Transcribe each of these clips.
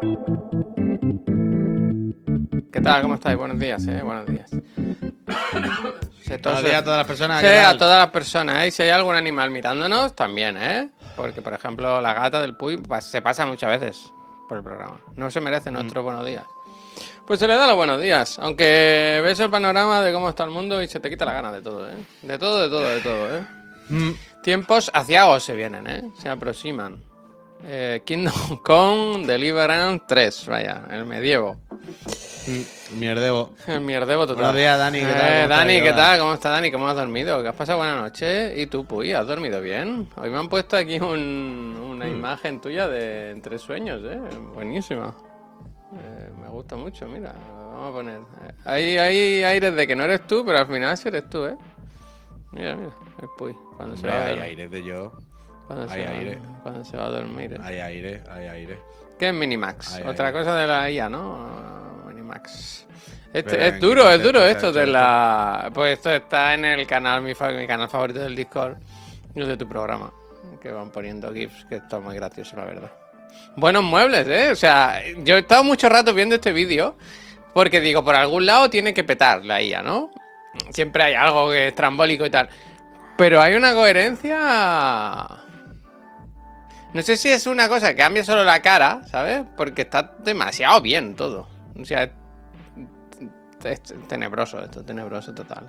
¿Qué tal? ¿Cómo estáis? Buenos días, buenos días. Buenos días a todas las personas. Sí, ¿Qué a tal? todas las personas, ¿eh? Y si hay algún animal mirándonos, también, ¿eh? Porque, por ejemplo, la gata del Puy se pasa muchas veces por el programa. No se merece Mm, nuestros buenos días. Pues se le da los buenos días, aunque ves el panorama de cómo está el mundo y se te quita la gana de todo, ¿eh? De todo, de todo, de todo, ¿eh? mm, Tiempos aciagos se vienen, ¿eh? Se aproximan. Kingdom Come Deliverance 3, vaya, el medievo. Mierdebo. El mierdebo Buenos total. días, Dani. ¿Qué tal? ¿Cómo estás? Dani, ¿Qué ¿qué hora? tal? ¿Cómo está Dani? ¿Cómo has dormido? ¿Qué has pasado buena noche? ¿Y tú, Puy, has dormido bien? Hoy me han puesto aquí una Mm, imagen tuya de entre sueños, ¿eh? Buenísima. Me gusta mucho, mira. Vamos a poner. Hay aires de que no eres tú, pero al final sí eres tú, ¿eh? Mira, mira. El Puy, cuando se Hombre, va a hay dormir. aire de yo. Cuando se Hay va, aire. cuando se va a dormir, ¿eh? Hay aire. Hay aire. ¿Qué es Minimax? Hay Otra aire. cosa de la IA, ¿no? Minimax. Pero Es ¿en qué duro, es duro contexto se ha esto de hecho esto? la... Pues esto está en el canal, mi canal favorito del Discord, y el de tu programa, que van poniendo GIFs, que está muy gracioso, la verdad. Buenos muebles, ¿eh? O sea, yo he estado mucho rato viendo este vídeo, porque digo, por algún lado tiene que petar la IA, ¿no? Siempre hay algo que es trambólico y tal. Pero hay una coherencia... No sé si es una cosa que cambia solo la cara, ¿sabes? Porque está demasiado bien todo. O sea, es tenebroso esto, tenebroso total.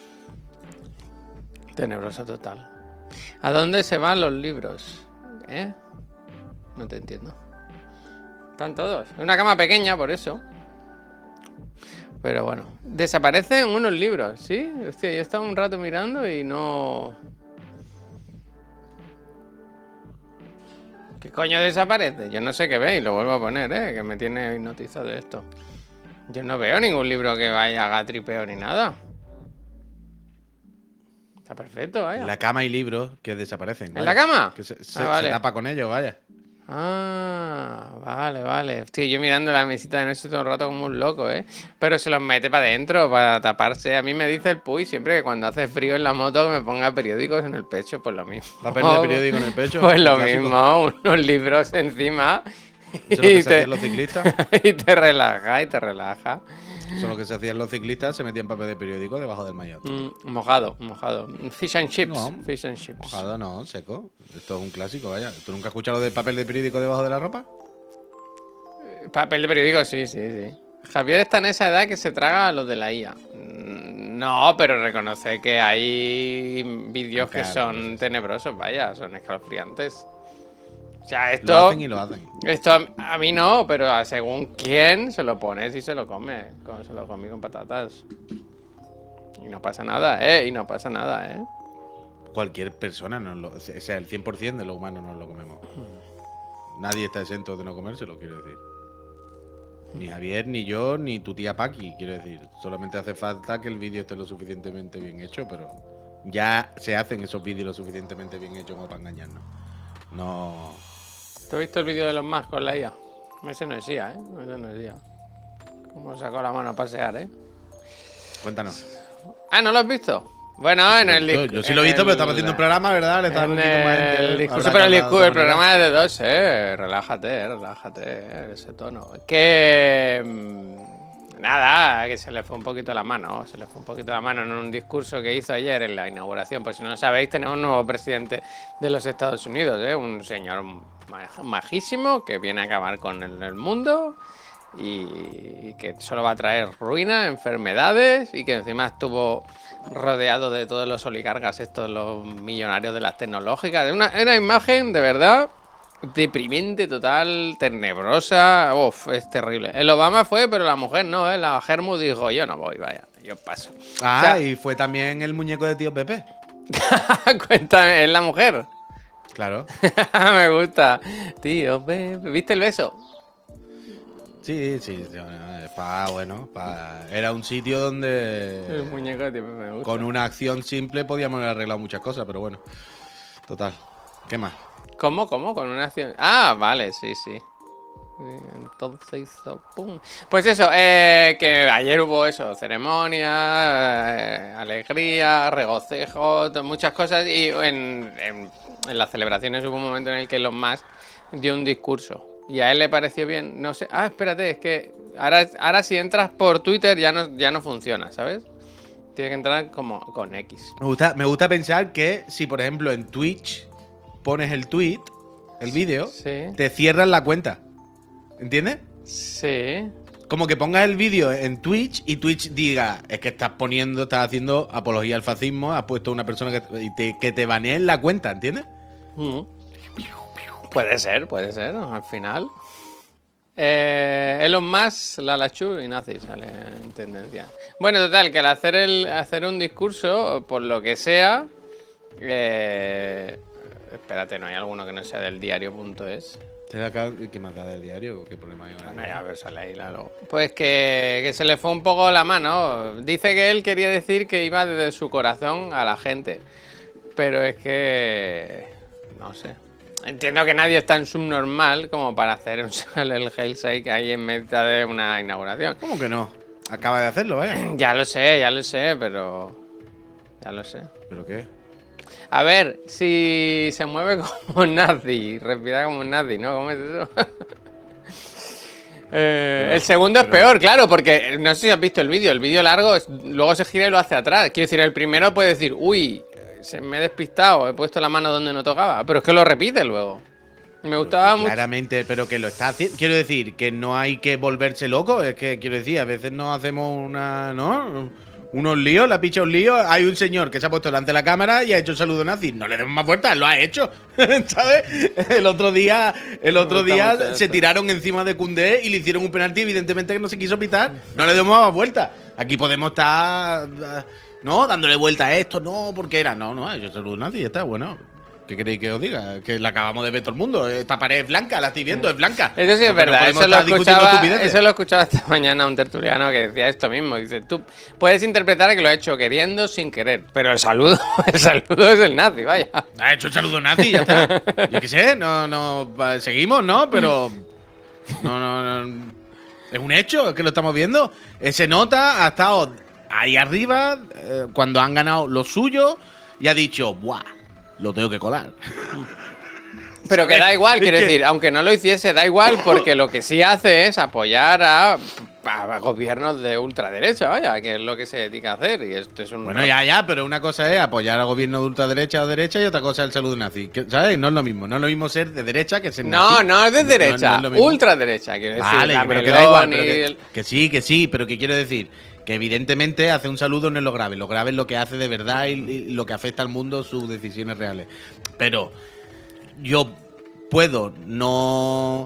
Tenebroso total. ¿A dónde se van los libros? ¿Eh? No te entiendo. Están todos. Es una cama pequeña, por eso. Pero bueno. Desaparecen unos libros, ¿sí? Hostia, yo he estado un rato mirando y no... ¿Qué coño desaparece? Yo no sé qué veis, lo vuelvo a poner, que me tiene hipnotizado de esto. Yo no veo ningún libro que vaya a tripeo ni nada. Está perfecto, En vaya. la cama hay libros que desaparecen, ¿En la vaya. cama? Que Ah, se vale. tapa con ellos, vaya. Ah, vale, vale. Hostia, yo mirando la mesita de noche todo el rato como un loco, ¿eh? Pero se los mete para adentro, para taparse. A mí me dice el Puy siempre que cuando hace frío en la moto que me ponga periódicos en el pecho, pues lo mismo. Papel de periódico en el pecho, Pues un lo clásico. mismo, unos libros encima Eso es lo que y se hacían te, los ciclistas. y te relaja, y te relaja. Eso es lo que se hacían los ciclistas. Se metían papel de periódico debajo del maillot. Mojado, mojado. Fish and chips, No, fish and chips. mojado no, seco. Esto es un clásico, vaya. ¿Tú nunca has escuchado lo del papel de periódico debajo de la ropa? Papel de periódico, sí, sí, sí. Javier está en esa edad que se traga a los de la IA. No, pero reconoce que hay vídeos que Claro, por son eso sí. tenebrosos, vaya, son escalofriantes. O sea, Lo hacen y lo hacen. esto a mí no, pero a según quién se lo pones y se lo come, como se lo come con patatas. Y no pasa nada, y no pasa nada, Cualquier persona, o sea, el 100% de los humanos nos lo comemos. Nadie está exento de no comérselo, quiero decir. Ni Javier, ni yo, ni tu tía Paqui, quiero decir. Solamente hace falta que el vídeo esté lo suficientemente bien hecho, pero ya se hacen esos vídeos lo suficientemente bien hechos como para engañarnos. No. ¿Tú has visto el vídeo de los más con la IA? Ese no es IA, Ese no es IA. Como sacó la mano a pasear, Cuéntanos. Ah, ¿no lo has visto? Bueno, Yo sí lo he visto, yo sí lo he visto, pero estamos haciendo un programa, ¿verdad? Le estamos en metiendo más el gente. discurso, Habrá que pero hablar de otra el manera. programa es de dos, relájate, relájate, ese tono. Que nada, que se le fue un poquito la mano, se le fue un poquito la mano en un discurso que hizo ayer en la inauguración. Por si no lo sabéis, tenemos un nuevo presidente de los Estados Unidos, un señor majísimo que viene a acabar con el mundo y que solo va a traer ruina, enfermedades y que encima estuvo rodeado de todos los oligarcas, estos, los millonarios de las tecnológicas. Una imagen de verdad deprimente, total, tenebrosa. Uf, es terrible. El Obama fue, pero la mujer no, La Germu dijo, yo no voy, vaya, yo paso. O Ah, sea, y fue también el muñeco de tío Pepe. cuéntame, es la mujer. Claro. Me gusta. Tío, ¿viste el beso? Sí, sí, sí, bueno, era un sitio donde El muñeco de me con gusta. una acción simple podíamos haber arreglado muchas cosas, pero bueno, total. ¿Qué más? ¿Cómo? ¿Cómo? Con una acción. Ah, vale, sí, sí. Entonces hizo pum. Pues eso, que ayer hubo eso, ceremonia, alegría, regocijo, muchas cosas. Y en las celebraciones hubo un momento en el que Elon Musk dio un discurso. y a él le pareció bien. No sé. Ah, espérate, es que ahora si entras por Twitter ya no funciona, ¿sabes? Tiene que entrar como con X. Me gusta pensar que si, por ejemplo, en Twitch pones el tweet, el vídeo, Sí. te cierran la cuenta. ¿Entiendes? Sí. Como que pongas el vídeo en Twitch y Twitch diga, es que estás haciendo apología al fascismo, has puesto a una persona que te baneen la cuenta, ¿entiendes? Mm. Puede ser, al final. Elon Musk, Lala Chu y nazi sale en tendencia. Bueno, total, que al hacer un discurso, por lo que sea, espérate, no hay alguno que no sea del diario.es. ¿Qué más da del diario? ¿Qué problema hay? Bueno, ya a ver, sale ahí luego. Pues que se le fue un poco la mano. Dice que él quería decir que iba desde su corazón a la gente. Pero es que... no sé. Entiendo que nadie es tan subnormal como para hacer el Hellsake ahí en mitad de una inauguración. ¿Cómo que no? Acaba de hacerlo, vaya. Ya lo sé, pero... ya lo sé. ¿Pero qué? A ver, si se mueve como un nazi, respira como un nazi, ¿no? ¿Cómo es eso? El segundo es peor, claro, porque no sé si has visto el vídeo largo luego se gira y lo hace atrás. Quiero decir, el primero puede decir, uy, se me he despistado, he puesto la mano donde no tocaba, pero es que lo repite luego. Me gustaba mucho. Claramente, pero que lo está haciendo. Quiero decir, que no hay que volverse loco. Es que, quiero decir, a veces nos hacemos unos líos, la picha un lío. Hay un señor que se ha puesto delante de la cámara y ha hecho un saludo nazi. No le demos más vueltas, lo ha hecho. ¿Sabes? El otro día se tiraron encima de Koundé y le hicieron un penalti, evidentemente que no se quiso pitar. No le demos más vueltas. Aquí podemos estar, no, dándole vuelta a esto, no, porque era. No, ha hecho saludo nazi y ya está, bueno. ¿Qué queréis que os diga? Que la acabamos de ver todo el mundo. Esta pared es blanca, la estoy viendo, es blanca. Eso sí es verdad, eso lo escuchaba esta mañana un tertuliano que decía esto mismo. Dice, tú puedes interpretar que lo ha hecho queriendo sin querer, pero el saludo es el nazi, vaya. Ha hecho el saludo nazi, ya está. Yo qué sé, seguimos, ¿no? Pero no, es un hecho, es que lo estamos viendo. Se nota, ha estado ahí arriba cuando han ganado lo suyo y ha dicho, ¡buah! Lo tengo que colar. Pero que da igual, quiero decir, aunque no lo hiciese, da igual, porque lo que sí hace es apoyar a gobiernos de ultraderecha, vaya, que es lo que se dedica a hacer. Y esto es un... Bueno, ya, pero una cosa es apoyar a gobiernos de ultraderecha o derecha y otra cosa es el saludo nazi. ¿Sabes? No es lo mismo. No es lo mismo ser de derecha que ser nazi. No es de derecha, no es ultraderecha, quiero decir. Vale, pero que da igual. Que sí, pero que quiero decir que evidentemente hace un saludo no es lo grave. Lo grave es lo que hace de verdad y lo que afecta al mundo, sus decisiones reales. Pero yo puedo no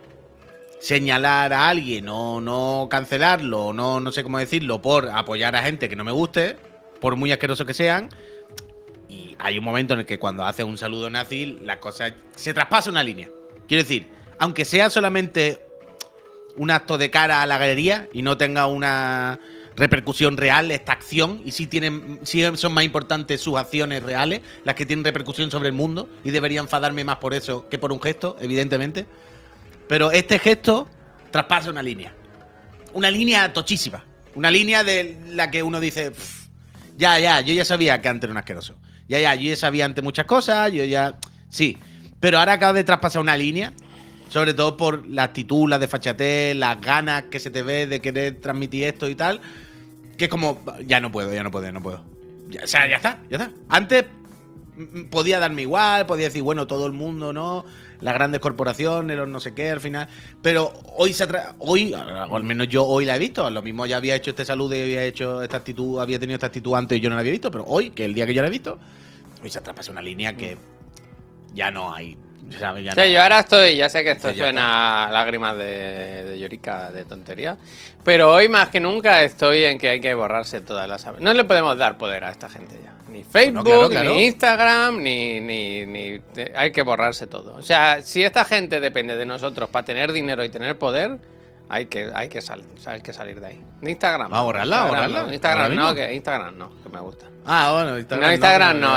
señalar a alguien o no cancelarlo, no sé cómo decirlo, por apoyar a gente que no me guste, por muy asquerosos que sean. Y hay un momento en el que cuando hace un saludo nazi, la cosa se traspasa una línea. Quiero decir, aunque sea solamente un acto de cara a la galería y no tenga una repercusión real esta acción, y sí son más importantes sus acciones reales, las que tienen repercusión sobre el mundo, y debería enfadarme más por eso que por un gesto, evidentemente. Pero este gesto traspasa una línea tochísima, una línea de la que uno dice, yo ya sabía que antes era un asqueroso, yo ya sabía antes muchas cosas, sí, pero ahora acabo de traspasar una línea. Sobre todo por la actitud, la desfachatez, las ganas que se te ve de querer transmitir esto y tal. Que es como, ya no puedo. Ya está. Antes podía darme igual, podía decir, bueno, todo el mundo, ¿no? Las grandes corporaciones, los no sé qué, al final. Pero hoy, o al menos yo hoy la he visto. Lo mismo ya había hecho este saludo y había hecho esta actitud, había tenido esta actitud antes y yo no la había visto. Pero hoy, que el día que yo la he visto, hoy se traspasa una línea que ya no hay. ¿Sabes? Yo ahora ya sé que esto suena a lágrimas de llorica, de tontería, pero hoy más que nunca estoy en que hay que borrarse todas las... No le podemos dar poder a esta gente ya. Ni Facebook, claro. Ni Instagram, ni hay que borrarse todo. O sea, si esta gente depende de nosotros para tener dinero y tener poder, hay que salir de ahí. Ni Instagram. ¿Va a borrarla? Instagram no, que me gusta. Bueno, Instagram no.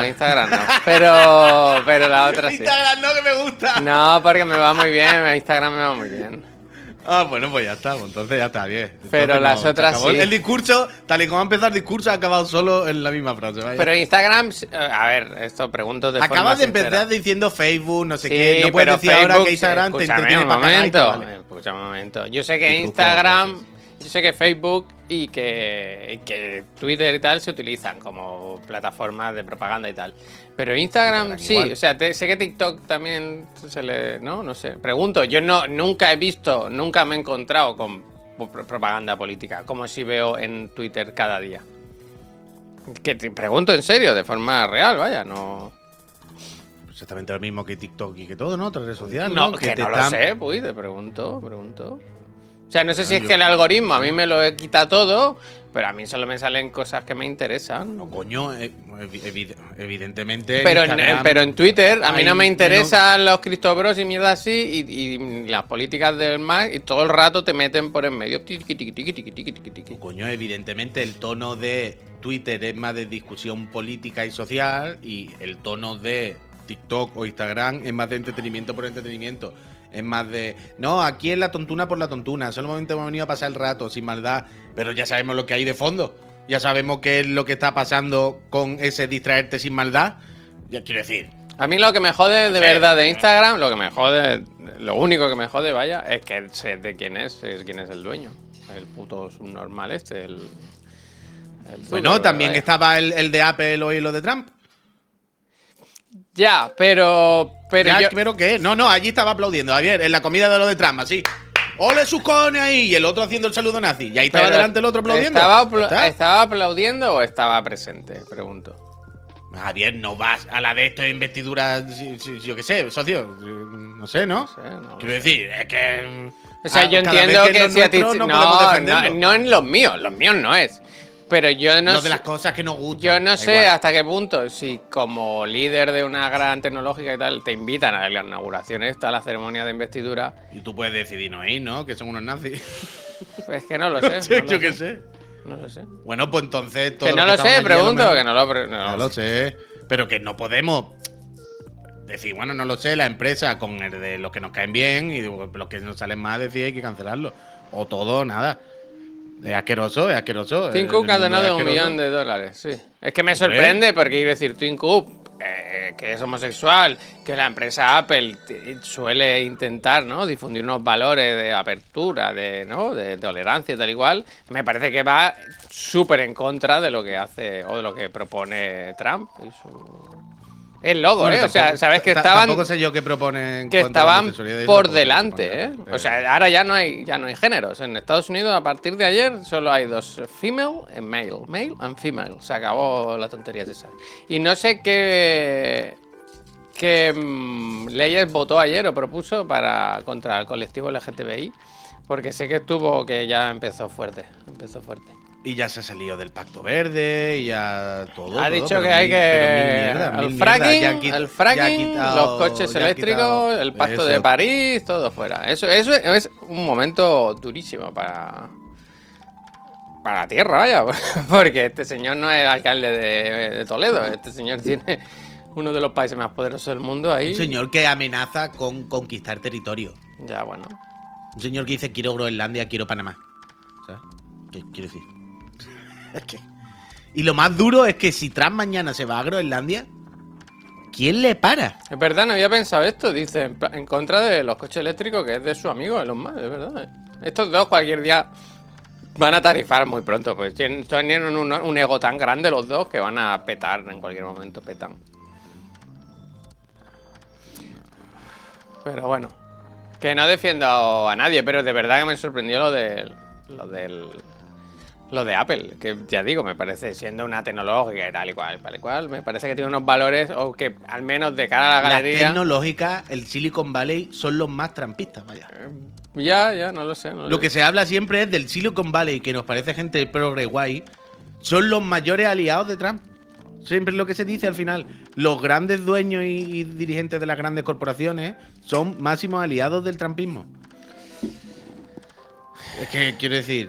Pero la otra sí. Instagram no, que me gusta. No, porque me va muy bien, Instagram me va muy bien. Bueno, pues ya está, pues entonces ya está bien. Pero Entonces las se otras acabó sí. El discurso, tal y como ha empezado el discurso, ha acabado solo en la misma frase. Vaya. Pero Instagram, a ver, esto pregunto de forma Acabas de sincera. empezar diciendo Facebook, no sé Sí, qué. No puedes pero decir ahora Facebook, que Instagram te escúchame entretiene un para cagar y te momento, vale. escúchame un momento. Yo sé que Y trucos, Instagram, cosas. yo sé que Facebook y que Twitter y tal se utilizan como plataformas de propaganda y tal. Pero Instagram sí, igual. o sea, sé que TikTok también se le, no sé. Pregunto, yo nunca he visto, nunca me he encontrado con propaganda política, como si veo en Twitter cada día. Que te pregunto en serio, de forma real, vaya, no. Exactamente lo mismo que TikTok y que todo, ¿no? Otra red social, No, ¿no? que te no lo están... sé, pues, te pregunto. O sea, no sé si Bueno, es que el algoritmo a mí ¿sí? me lo quita todo, pero a mí solo me salen cosas que me interesan. No, coño, evidentemente en Pero en Twitter a mí no hay me menos... interesan los criptobros y mierda así y las políticas del MAC y todo el rato te meten por en medio. Tiqui, tiqui, tiqui, tiqui, tiqui, tiqui, tiqui. Coño, evidentemente el tono de Twitter es más de discusión política y social y el tono de TikTok o Instagram es más de entretenimiento por entretenimiento. Es más de, no, aquí es la tontuna por la tontuna, solamente hemos venido a pasar el rato sin maldad, pero ya sabemos lo que hay de fondo. Ya sabemos qué es lo que está pasando con ese distraerte sin maldad. Ya quiero decir, A mí lo que me jode de sé, verdad de Instagram, lo que me jode, lo único que me jode, vaya, es que sé de quién es el dueño. El puto subnormal este, el bueno, Zuckerberg, también vaya. estaba el de Apple o lo de Trump. Ya, pero Ya, yo, pero ¿qué? No, allí estaba aplaudiendo, Javier, en la comida de lo de Trump, así. ¡Ole sus cojones ahí! Y el otro haciendo el saludo nazi. Y ahí estaba pero delante el otro aplaudiendo. Ya está. ¿estaba aplaudiendo o estaba presente? Pregunto. Javier, no vas a la de esto de investidura, yo qué sé, socio. No sé, ¿no? No Quiero sé. decir, es que. O sea, yo cada entiendo vez que es si a ti. nuestro, no podemos defenderlo. No en los míos no es. Pero yo no Lo de sé. las cosas que nos gustan. Yo no da sé igual. hasta qué punto, si como líder de una gran tecnológica y tal, te invitan a la inauguración esta, a la ceremonia de investidura. Y tú puedes decidir no ir, ¿no? Que son unos nazis. Es que no lo sé. No sé, no lo yo qué sé, sé. No lo sé. Bueno, pues entonces todo Que no que lo estaban sé, allí, a lo pregunto, mejor- que no lo, No lo sé. Pero que no podemos decir, bueno, no lo sé, la empresa con el de los que nos caen bien y los que nos salen mal decir hay que cancelarlo. O todo, nada. Es asqueroso, es asqueroso. Tim El Cook ha mundo es donado asqueroso. $1 millón, sí. Es que me Hombre. sorprende porque quiero decir, Tim Cook, que es homosexual, que la empresa Apple suele intentar, ¿no? Difundir unos valores de apertura, ¿no? De tolerancia y tal igual. Me parece que va súper en contra de lo que hace o de lo que propone Trump y su... El logo, Bueno, O sea, sabes que estaban tampoco sé yo qué propone en que cuanto a la estaban homosexualidad y eso, por tampoco sé qué delante, propone, ¿eh? O sea, ahora ya no hay géneros. En Estados Unidos, a partir de ayer, solo hay dos, female y male. Male and female. Se acabó la tontería de esa. Y no sé qué leyes votó ayer o propuso contra el colectivo LGTBI, porque sé que que ya empezó fuerte. Y ya se ha salido del Pacto Verde y ya todo. Ha todo, dicho pero que hay pero mil que. mierdas, El mil mierdas. Ya fracking, el ya ha fracking, los quitado- coches ya ha eléctricos, quitado el pacto eso. de París, todo fuera. Eso es un momento durísimo para la tierra, vaya. Porque este señor no es alcalde de Toledo. Este señor tiene uno de los países más poderosos del mundo ahí. Un señor que amenaza con conquistar territorio. Ya, bueno. Un señor que dice quiero Groenlandia, quiero Panamá. ¿Sabes? ¿Qué quiero decir? Es que... Y lo más duro es que si Trump mañana se va a Groenlandia, ¿quién le para? Es verdad, no había pensado esto. Dice en contra de los coches eléctricos, que es de su amigo Elon Musk, es verdad. Estos dos cualquier día van a tarifar muy pronto. Pues tienen un ego tan grande los dos que van a petar en cualquier momento. Petan. Pero bueno. Que no defiendo a nadie, pero de verdad que me sorprendió lo de Apple, que ya digo, me parece, siendo una tecnológica y tal y cual, me parece que tiene unos valores, o que al menos de cara a la Las galería. tecnológicas, el Silicon Valley, son los más trampistas, vaya. Ya, no lo sé. Lo que se habla siempre es del Silicon Valley, que nos parece gente progre guay, son los mayores aliados de Trump. Siempre es lo que se dice al final. Los grandes dueños y dirigentes de las grandes corporaciones son máximos aliados del trumpismo. Es que quiero decir,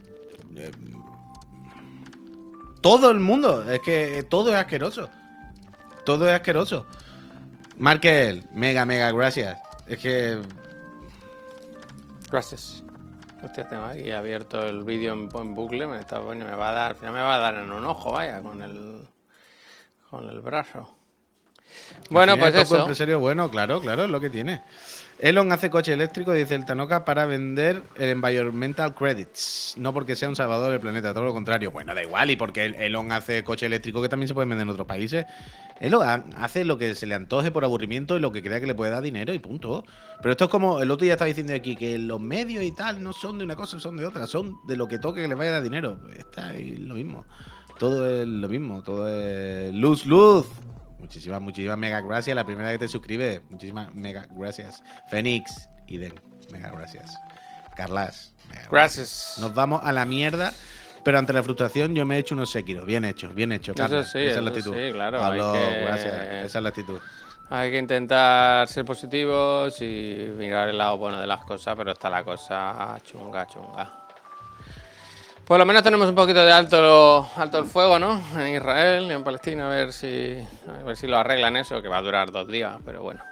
todo el mundo, es que todo es asqueroso. Todo es asqueroso. Markel, mega gracias. Es que Gracias. Hostia, tengo aquí abierto el vídeo en bucle, me va a dar, ya me va a dar en un ojo, vaya, con el brazo. Bueno, pues Poco eso. empresario bueno, claro, es lo que tiene. Elon hace coche eléctrico, dice el Tanoka, para vender el environmental credits. No porque sea un salvador del planeta, todo lo contrario. Bueno, da igual, y porque Elon hace coche eléctrico que también se puede vender en otros países. Elon hace lo que se le antoje por aburrimiento y lo que crea que le puede dar dinero y punto. Pero esto es como el otro día estaba diciendo aquí, que los medios y tal no son de una cosa, son de otra, son de lo que toque que le vaya a dar dinero. Pues está ahí lo mismo. Todo es lo mismo, todo es luz. Muchísimas mega gracias. La primera que te suscribes, muchísimas mega gracias. Fénix, Iden, mega gracias. Carlas, mega Gracias. Nos vamos a la mierda, pero ante la frustración yo me he hecho unos séquiros. Bien hecho, Carlas. Eso sí, esa es la actitud. sí, claro. Pablo, gracias. Esa es la actitud. Hay que intentar ser positivos y mirar el lado bueno de las cosas, pero está la cosa chunga. Por lo menos tenemos un poquito de alto el fuego, ¿no? En Israel y en Palestina, a ver si lo arreglan eso, que va a durar 2 días, pero bueno.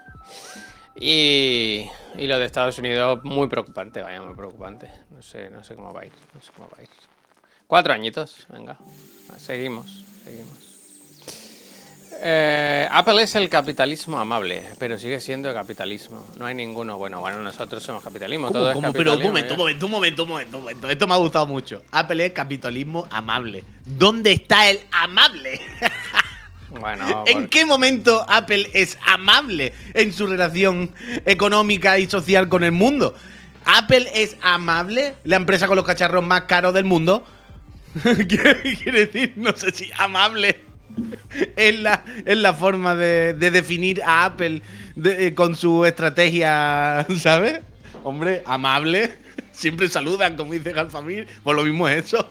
Y lo de Estados Unidos, muy preocupante, vaya, muy preocupante. No sé cómo va a ir, 4 añitos, venga. Seguimos. Apple es el capitalismo amable, pero sigue siendo capitalismo. No hay ninguno. Bueno, nosotros somos capitalismo. Todo es Pero capitalismo, un momento. Esto me ha gustado mucho. Apple es capitalismo amable. ¿Dónde está el amable? Bueno, ¿En qué momento Apple es amable en su relación económica y social con el mundo? ¿Apple es amable? ¿La empresa con los cacharros más caros del mundo? Quiere decir, no sé si amable es la forma de definir a Apple con su estrategia, ¿sabes? Hombre, amable. Siempre saludan, como dice Galfamir. Pues lo mismo es eso.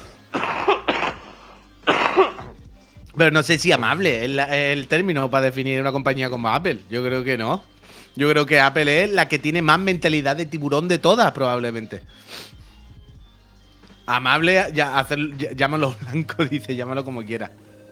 Pero no sé si amable es el término para definir una compañía como Apple. Yo creo que no. Yo creo que Apple es la que tiene más mentalidad de tiburón de todas, probablemente. Amable, llámalo blanco, dice, llámalo como quiera.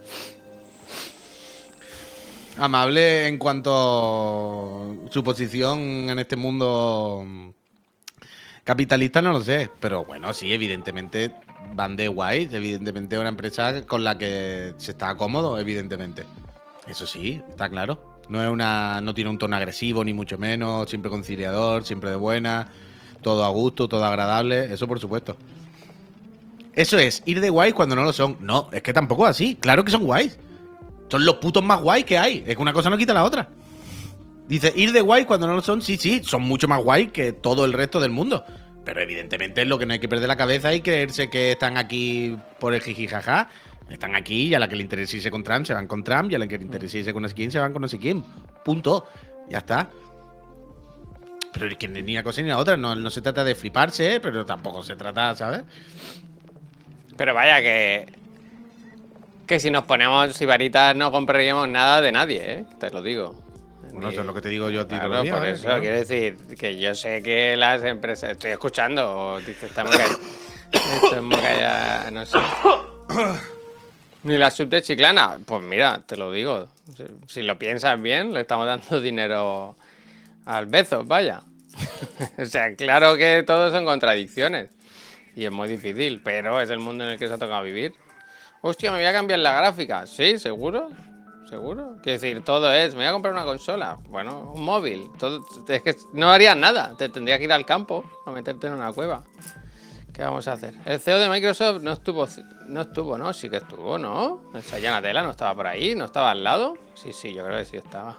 Amable en cuanto a su posición en este mundo capitalista, no lo sé. Pero bueno, sí, evidentemente van de guay. Evidentemente es una empresa con la que se está cómodo, evidentemente. Eso sí, está claro. No tiene un tono agresivo, ni mucho menos. Siempre conciliador, siempre de buena. Todo a gusto, todo agradable. Eso por supuesto. Eso es, ir de guay cuando no lo son. No, es que tampoco es así. Claro que son guays. Son los putos más guays que hay. Es que una cosa no quita la otra. Dice, ir de guay cuando no lo son, sí, son mucho más guay que todo el resto del mundo. Pero evidentemente es lo que no hay que perder la cabeza y creerse que están aquí por el jijijaja. Están aquí y a la que le interese irse con Trump se van con Trump y a la que le interese irse con no sé quién se van con no sé quién. Punto. Ya está. Pero es que ni una cosa ni la otra. No se trata de fliparse, pero tampoco se trata, ¿sabes? Pero vaya que si nos ponemos sibaritas no compraríamos nada de nadie, ¿eh? Te lo digo. Bueno, eso es lo que te digo yo a ti. Claro, por eso claro. Quiero decir que yo sé que las empresas... Estoy escuchando, dice, estamos callada, no sé. Ni la sub de Chiclana, pues mira, te lo digo. Si lo piensas bien, le estamos dando dinero al Bezos, vaya. O sea, claro que todos son contradicciones. Y es muy difícil, pero es el mundo en el que se ha tocado vivir. Hostia, me voy a cambiar la gráfica. Sí, seguro. Quiero decir, todo es, me voy a comprar una consola. Bueno, un móvil. Es que no harías nada. Te tendría que ir al campo a meterte en una cueva. ¿Qué vamos a hacer? El CEO de Microsoft no estuvo, ¿no? Sí que estuvo, ¿no? El Satya Nadella no estaba por ahí, no estaba al lado. Sí, yo creo que sí estaba.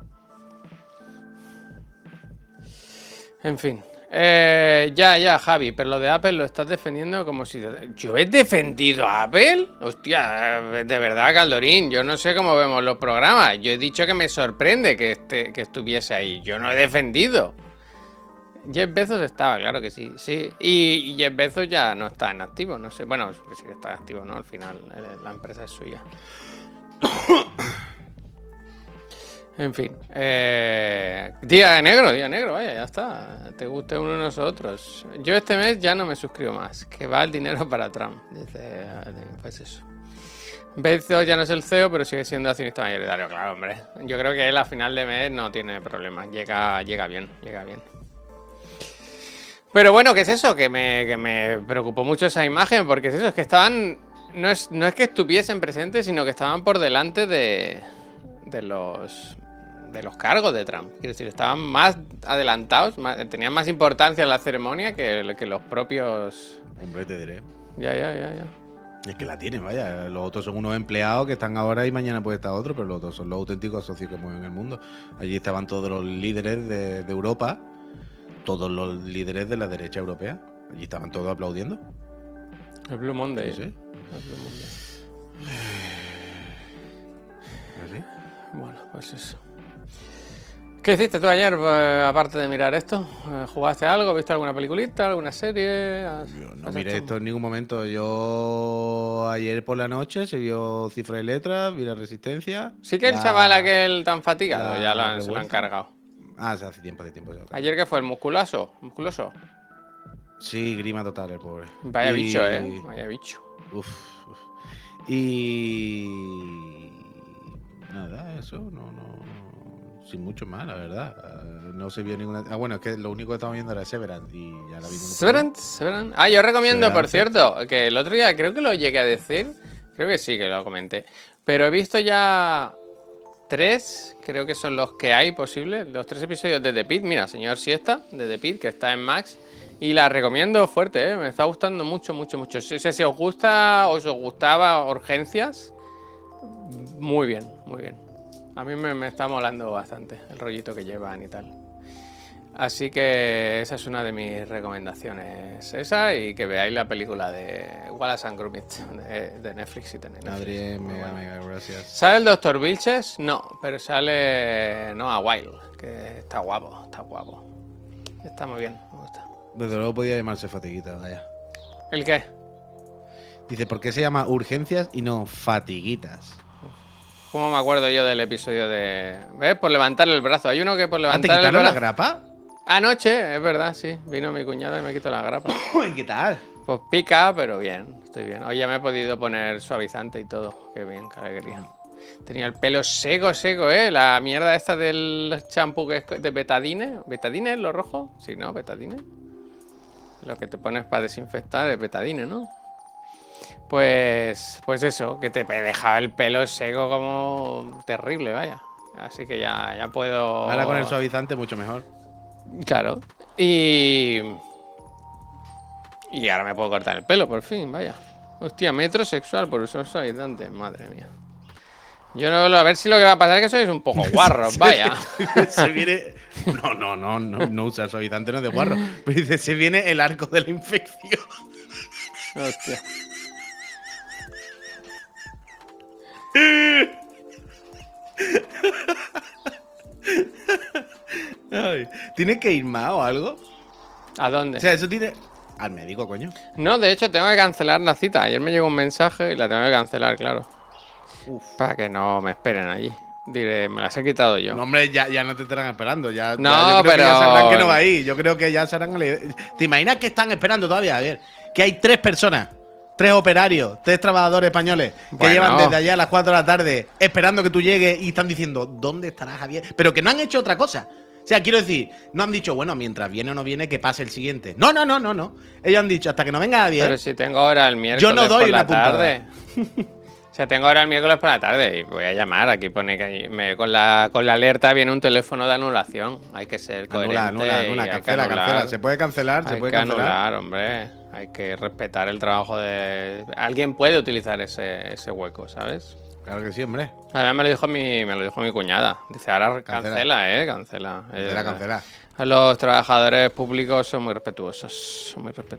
En fin. Ya, Javi, pero lo de Apple lo estás defendiendo como si... ¿Yo he defendido a Apple? Hostia, de verdad, Caldorín, yo no sé cómo vemos los programas. Yo he dicho que me sorprende que estuviese ahí. Yo no he defendido. Jeff Bezos estaba, claro que sí. Y Jeff Bezos ya no está en activo, no sé. Bueno, sí que está en activo, ¿no? Al final, la empresa es suya. En fin, día negro, vaya, ya está. Te guste uno de nosotros. Yo este mes ya no me suscribo más. Que va el dinero para Trump. Dice, pues eso. Bezos ya no es el CEO, pero sigue siendo accionista mayoritario. Claro, hombre. Yo creo que él a final de mes no tiene problemas. Llega bien. Pero bueno, ¿qué es eso? Que me preocupó mucho esa imagen, porque es eso, es que estaban. No es que estuviesen presentes, sino que estaban por delante de los. De los cargos de Trump. Quiero decir, estaban más adelantados, tenían más importancia en la ceremonia que los propios. Hombre, te diré. Ya. Es que la tienen, vaya. Los otros son unos empleados que están ahora y mañana puede estar otro, pero los otros son los auténticos socios que mueven el mundo. Allí estaban todos los líderes de Europa, todos los líderes de la derecha europea. Allí estaban todos aplaudiendo. El Blue Monday. Sí, sí. El Blue Monday. Así. Bueno, pues eso. ¿Qué hiciste tú ayer, aparte de mirar esto? ¿Jugaste algo? ¿Viste alguna peliculita, alguna serie? Yo no ¿Has miré hecho- esto en ningún momento. Yo ayer por la noche se vio Cifra y Letra, vi la Resistencia. Sí que el chaval aquel tan fatigado, la ya se lo han revuelta. cargado. Ah, sí, hace tiempo ya. ¿Ayer qué fue? ¿El musculoso? ¿Musculoso? Sí, grima total el pobre. Vaya Y- bicho, Vaya bicho. Uf. Y nada, eso, no, sin mucho más, la verdad. No se vio ninguna. Ah, bueno, es que lo único que estaba viendo era Severance y ya la vi. Severance. Ah, yo recomiendo, por Severance. cierto, que el otro día creo que lo llegué a decir. Creo que sí, que lo comenté. Pero he visto ya 3, creo que son los que hay posibles. Los 3 episodios de The Pitt. Mira, señor Siesta, de The Pitt, que está en Max. Y la recomiendo fuerte, ¿eh? Me está gustando mucho. Si os gusta, os gustaba Urgencias, muy bien. A mí me está molando bastante el rollito que llevan y tal. Así que esa es una de mis recomendaciones. Esa y que veáis la película de Wallace and Gromit de Netflix si tenéis Netflix. Adrián, Muy mega, buena. mega, gracias. ¿Sale el Dr. Vilches? No, pero sale Noah Wild, que está guapo. Está muy bien, me gusta. Desde luego podía llamarse Fatiguita, vaya. ¿El qué? Dice, ¿por qué se llama Urgencias y no Fatiguitas? ¿Cómo me acuerdo yo del episodio de... ¿Ves? Por levantar el brazo. Hay uno que por ¿Ah, te levantar el quitaron la brazo... grapa? Anoche, es verdad, sí. Vino mi cuñada y me quitó la grapa. ¿Qué tal? Pues pica, pero bien, estoy bien. Hoy ya me he podido poner suavizante y todo. Qué bien, qué alegría. Tenía el pelo seco, ¿eh? La mierda esta del champú que es de betadine. ¿Betadine es lo rojo? Sí, ¿no? Betadine. Lo que te pones para desinfectar es betadine, ¿no? Pues eso, que te deja el pelo seco como terrible, vaya. Así que ya puedo... Ahora con el suavizante mucho mejor. Claro. Y ahora me puedo cortar el pelo, por fin, vaya. Hostia, metrosexual por usar suavizante, madre mía. Yo no, a ver si lo que va a pasar es que sois un poco guarros, vaya. Se viene. No usa suavizante, no es de guarro. Pero dice, se viene el arco de la infección. Hostia. Ay, ¿tienes que ir más o algo? ¿A dónde? O sea, eso tiene. Al médico, coño. No, de hecho tengo que cancelar la cita. Ayer me llegó un mensaje y la tengo que cancelar, claro. Uf. Para que no me esperen allí. Diré, me las he quitado yo. No, hombre, ya no te estarán esperando. Ya, No, ya yo creo pero- que ya sabrán que no va a ir. Yo creo que ya se harán. ¿Te imaginas que están esperando todavía? A ver, que hay 3 personas, 3 operarios, 3 trabajadores españoles que Bueno. llevan desde allá a las 4 de la tarde esperando que tú llegues y están diciendo, ¿dónde estará Javier? Pero que no han hecho otra cosa. O sea, quiero decir, no han dicho, bueno, mientras viene o no viene, que pase el siguiente. No. Ellos han dicho, hasta que no venga Javier. Pero si tengo hora el miércoles Yo no doy por la una puntada. tarde. O sea, tengo hora el miércoles por la tarde y voy a llamar. Aquí pone que con la alerta viene un teléfono de anulación. Hay que ser coherente. Anula, y hay que cancela. anular. Se puede cancelar, se Hay puede que cancelar. anular, hombre. Hay que respetar el trabajo de... Alguien puede utilizar ese hueco, ¿sabes? Claro que sí, hombre. Además me lo dijo mi cuñada. Dice, ahora Cancela. cancela. Cancela. Los trabajadores públicos son muy respetuosos.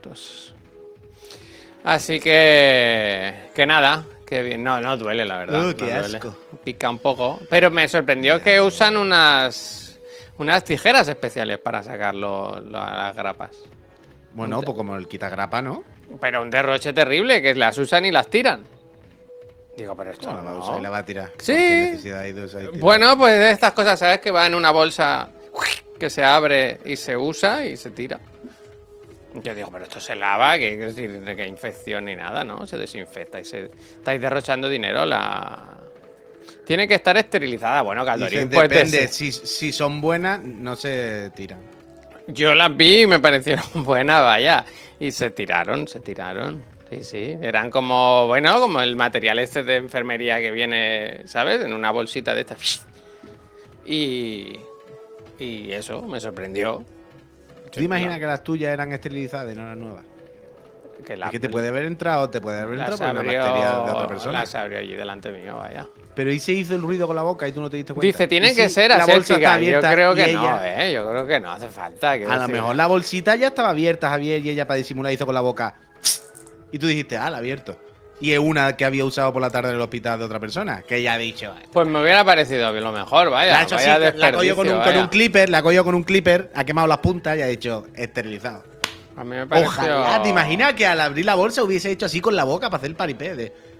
Así que nada, que bien. No duele, la verdad. Qué no duele. asco. Pica un poco. Pero me sorprendió que usan unas tijeras especiales para sacar las grapas. Bueno, pues como el quitagrapa, ¿no? Pero un derroche terrible, que las usan y las tiran. Digo, pero esto No, la va a no. usar y la va a tirar. Sí. ¿Qué necesidad hay de usar y tirar? Bueno, pues de estas cosas, ¿sabes? Que va en una bolsa que se abre y se usa y se tira. Yo digo, pero esto se lava, que quiero decir, de que infección ni nada, ¿no? Se desinfecta y estáis derrochando dinero. Tiene que estar esterilizada. Bueno, Dice, Caldorín, pues depende, si son buenas, no se tiran. Yo las vi y me parecieron buenas, vaya. Y se tiraron, se tiraron. Sí, sí. Eran como, bueno, como el material este de enfermería que viene, ¿sabes? En una bolsita de estas. Y, y eso me sorprendió. ¿Tú te imaginas que las tuyas eran esterilizadas y no las nuevas? Que Es que te puede haber entrado por una las bacteria de otra persona. las abrió allí delante mío, vaya. Pero ¿y se hizo el ruido con la boca y tú no te diste cuenta? Dice, tienen ¿Y que si ser la bolsa está asépticas. Yo abierta creo y que ella- no, yo creo que no hace falta. A lo mejor la bolsita ya estaba abierta, Javier, y ella para disimular hizo con la boca. Y tú dijiste, la ha abierto. Y es una que había usado por la tarde en el hospital de otra persona, que ella ha dicho. Pues me hubiera parecido lo mejor, vaya. La ha hecho así, vaya la ha cogido con desperdicio, un clipper, la ha cogido con un clipper, ha quemado las puntas y ha dicho, esterilizado. A mí me pareció... Ojalá, ¿te imaginas que al abrir la bolsa hubiese hecho así con la boca para hacer el paripé?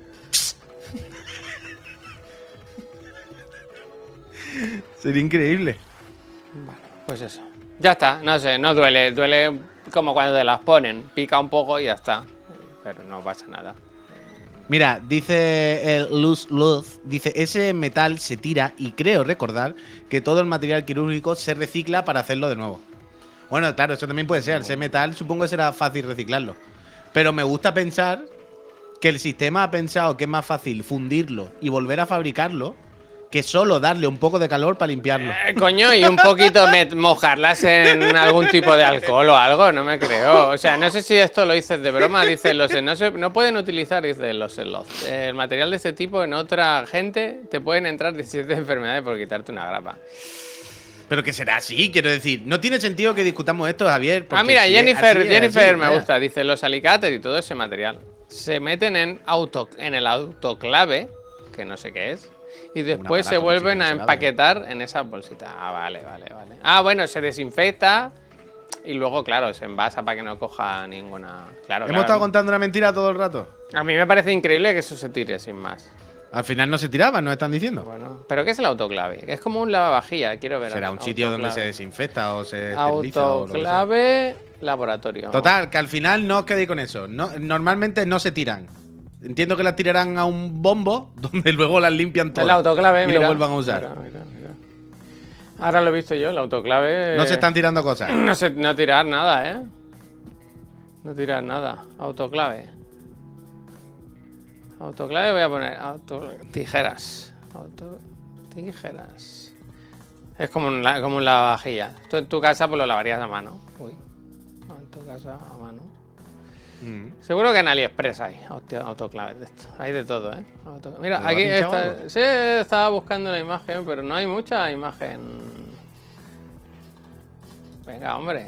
Sería increíble. Pues eso. Ya está, no sé, no duele. Duele como cuando te las ponen. Pica un poco y ya está. Pero no pasa nada. Mira, dice el Luz, dice, ese metal se tira y creo recordar que todo el material quirúrgico se recicla para hacerlo de nuevo. Bueno, claro, eso también puede ser. Ese metal supongo que será fácil reciclarlo. Pero me gusta pensar que el sistema ha pensado que es más fácil fundirlo y volver a fabricarlo que solo darle un poco de calor para limpiarlo. Coño, y un poquito mojarlas en algún tipo de alcohol o algo, no me creo. O sea, no sé si esto lo dices de broma, dice no pueden utilizar, dice el material de este tipo en otra gente, te pueden entrar 17 enfermedades por quitarte una grapa. Pero que será así, quiero decir. No tiene sentido que discutamos esto, Javier. Mira, si Jennifer, así, Jennifer me vaya. gusta, dice los alicates y todo ese material se meten en el autoclave, que no sé qué es, y después se aparato vuelven a refrigerado, empaquetar en esa bolsita. Ah, vale. Ah, bueno, se desinfecta y luego, claro, se envasa para que no coja ninguna. Claro, Hemos estado contando una mentira todo el rato. A mí me parece increíble que eso se tire sin más. Al final no se tiraban, nos están diciendo. Bueno, ¿pero qué es el autoclave? Es como un lavavajillas, quiero ver. Será un sitio donde se desinfecta o se esteriliza. O lo que sea. Autoclave laboratorio. Total, que al final no os quedéis con eso. No, normalmente no se tiran. Entiendo que las tirarán a un bombo donde luego las limpian todas El autoclave, y mira. lo vuelvan a usar. Mira. Ahora lo he visto yo, el autoclave. No se están tirando cosas. No tirar nada, ¿eh? No tirar nada. Autoclave. Autoclave voy a poner. Tijeras. Tijeras. Es como un lavavajillas. Tú en tu casa pues lo lavarías a mano. Uy. En tu casa a mano. Seguro que en AliExpress hay autoclaves de esto. Hay de todo, ¿eh? Mira, ¿Lo aquí ha pinchado algo? sí, estaba buscando la imagen, pero no hay mucha imagen. Venga, hombre.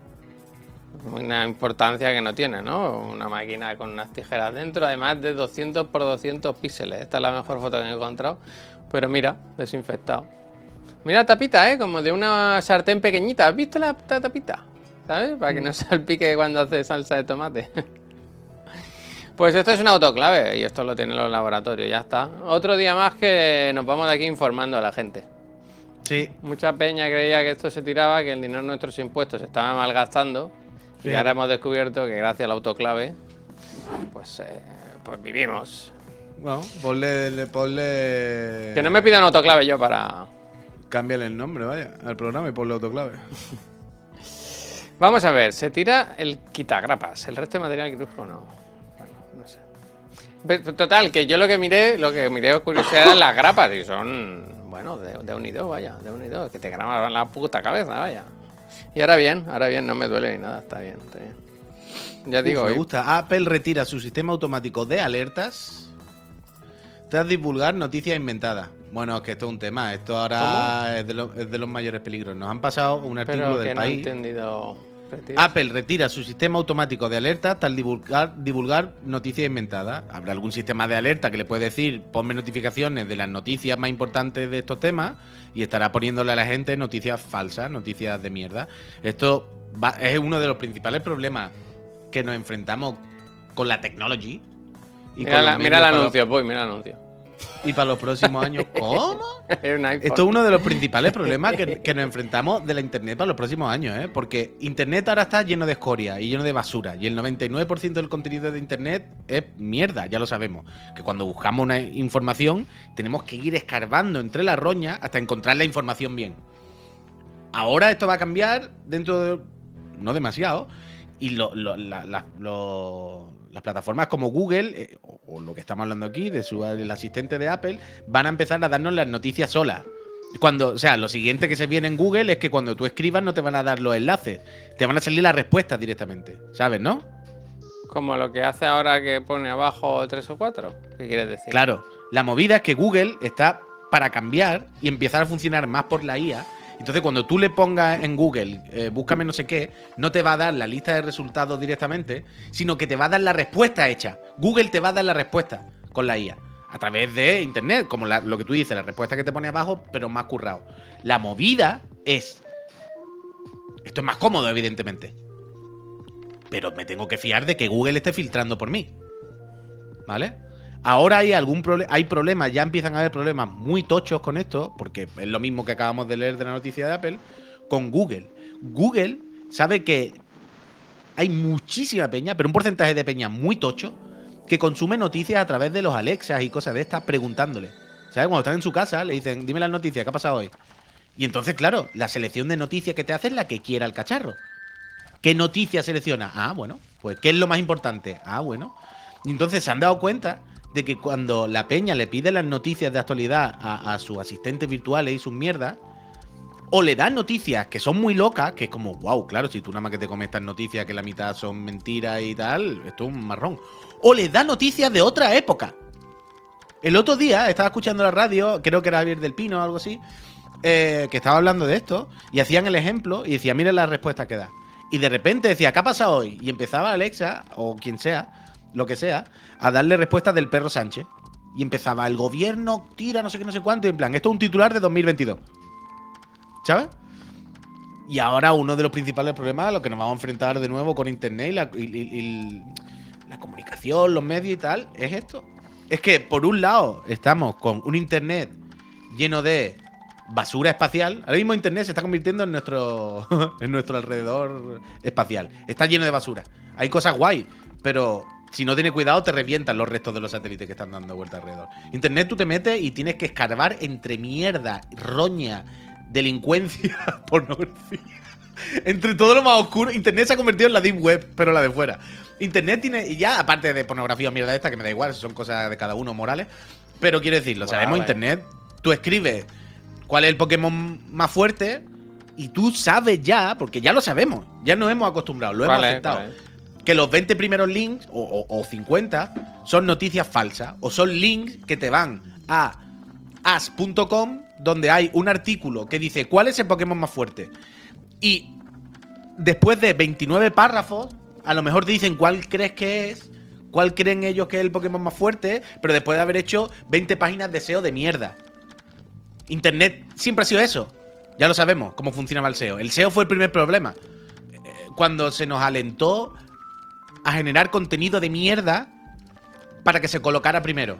Una importancia que no tiene, ¿no? Una máquina con unas tijeras dentro, además de 200 por 200 píxeles. Esta es la mejor foto que he encontrado. Pero mira, desinfectado. Mira tapita, ¿eh? Como de una sartén pequeñita. ¿Has visto la tapita? ¿Sabes? Para que no salpique cuando hace salsa de tomate. Pues esto es un autoclave y esto lo tienen los laboratorios, ya está. Otro día más que nos vamos de aquí informando a la gente. Sí. Mucha peña creía que esto se tiraba, que el dinero de nuestros impuestos se estaba malgastando. Sí. Y ahora hemos descubierto que gracias al autoclave, pues vivimos. Bueno, ponle. Que no me pidan autoclave yo para... Cámbiale el nombre, vaya, al programa y ponle autoclave. Vamos a ver, se tira el quitagrapas, el resto de material quirúrgico no. Bueno, no sé. Total, que yo lo que miré con curiosidad eran las grapas y son, bueno, de unido, vaya, de unido, que te graban la puta cabeza, vaya. Y ahora bien, no me duele ni nada, está bien. Ya digo, Me gusta. Apple retira su sistema automático de alertas tras divulgar noticias inventadas. Bueno, es que esto es un tema. Esto ahora es de los mayores peligros. Nos han pasado un artículo pero del que no he país. entendido. Apple retira su sistema automático de alerta tras divulgar noticias inventadas. Habrá algún sistema de alerta que le puede decir, ponme notificaciones de las noticias más importantes de estos temas, y estará poniéndole a la gente noticias falsas, noticias de mierda. Esto es uno de los principales problemas que nos enfrentamos con la technology. Y Mira el anuncio, mira el anuncio. Y para los próximos años, ¿cómo? Es un iPhone. Esto es uno de los principales problemas que nos enfrentamos de la Internet para los próximos años, ¿eh? Porque Internet ahora está lleno de escoria y lleno de basura. Y el 99% del contenido de Internet es mierda, ya lo sabemos. Que cuando buscamos una información, tenemos que ir escarbando entre las roñas hasta encontrar la información bien. Ahora esto va a cambiar dentro de no demasiado. Y las plataformas como Google, o lo que estamos hablando aquí, el asistente de Apple, van a empezar a darnos las noticias solas. O sea, lo siguiente que se viene en Google es que cuando tú escribas no te van a dar los enlaces, te van a salir las respuestas directamente, ¿sabes, no? Como lo que hace ahora que pone abajo 3 o 4. ¿Qué quieres decir? Claro, la movida es que Google está para cambiar y empezar a funcionar más por la IA. Entonces, cuando tú le pongas en Google, búscame no sé qué, no te va a dar la lista de resultados directamente, sino que te va a dar la respuesta hecha. Google te va a dar la respuesta con la IA. A través de Internet, como lo que tú dices, la respuesta que te pone abajo, pero más currado. La movida es... Esto es más cómodo, evidentemente. Pero me tengo que fiar de que Google esté filtrando por mí. ¿Vale? Ahora hay problemas, ya empiezan a haber problemas muy tochos con esto, porque es lo mismo que acabamos de leer de la noticia de Apple, con Google. Google sabe que hay muchísima peña, pero un porcentaje de peña muy tocho, que consume noticias a través de los Alexas y cosas de estas preguntándole. ¿Sabes? Cuando están en su casa, le dicen, dime las noticias, ¿qué ha pasado hoy? Y entonces, claro, la selección de noticias que te hace es la que quiera el cacharro. ¿Qué noticias selecciona? Ah, bueno, pues ¿qué es lo más importante? Ah, bueno. Y entonces se han dado cuenta de que cuando la peña le pide las noticias de actualidad a sus asistentes virtuales y sus mierdas, o le dan noticias que son muy locas, que es como, wow, claro, si tú nada más que te comes estas noticias que la mitad son mentiras y tal, esto es un marrón. O le da noticias de otra época. El otro día estaba escuchando la radio, creo que era Javier del Pino o algo así, que estaba hablando de esto, y hacían el ejemplo y decía, miren la respuesta que da. Y de repente decía, ¿qué ha pasado hoy? Y empezaba Alexa, o quien sea, lo que sea, a darle respuestas del perro Sánchez. Y empezaba, el gobierno tira no sé qué, no sé cuánto, y en plan, esto es un titular de 2022. ¿Sabes? Y ahora uno de los principales problemas a los que nos vamos a enfrentar de nuevo con Internet y la comunicación, los medios y tal, es esto. Es que, por un lado, estamos con un Internet lleno de basura espacial. Ahora mismo Internet se está convirtiendo en nuestro, en nuestro alrededor espacial. Está lleno de basura. Hay cosas guay, pero si no tienes cuidado te revientan los restos de los satélites que están dando vuelta alrededor. Internet tú te metes y tienes que escarbar entre mierda, roña, delincuencia, pornografía. Entre todo lo más oscuro, Internet se ha convertido en la Deep Web, pero la de fuera. Internet tiene, y ya aparte de pornografía o mierda esta, que me da igual, son cosas de cada uno morales, pero quiero decirlo, sabemos Internet, tú escribes cuál es el Pokémon más fuerte y tú sabes ya, porque ya lo sabemos, ya nos hemos acostumbrado, lo hemos aceptado, que los 20 primeros links, o 50, son noticias falsas, o son links que te van a as.com, donde hay un artículo que dice cuál es el Pokémon más fuerte. Y después de 29 párrafos, a lo mejor te dicen cuál crees que es, cuál creen ellos que es el Pokémon más fuerte, pero después de haber hecho 20 páginas de SEO de mierda. Internet siempre ha sido eso. Ya lo sabemos cómo funcionaba el SEO. El SEO fue el primer problema. Cuando se nos alentó a generar contenido de mierda para que se colocara primero.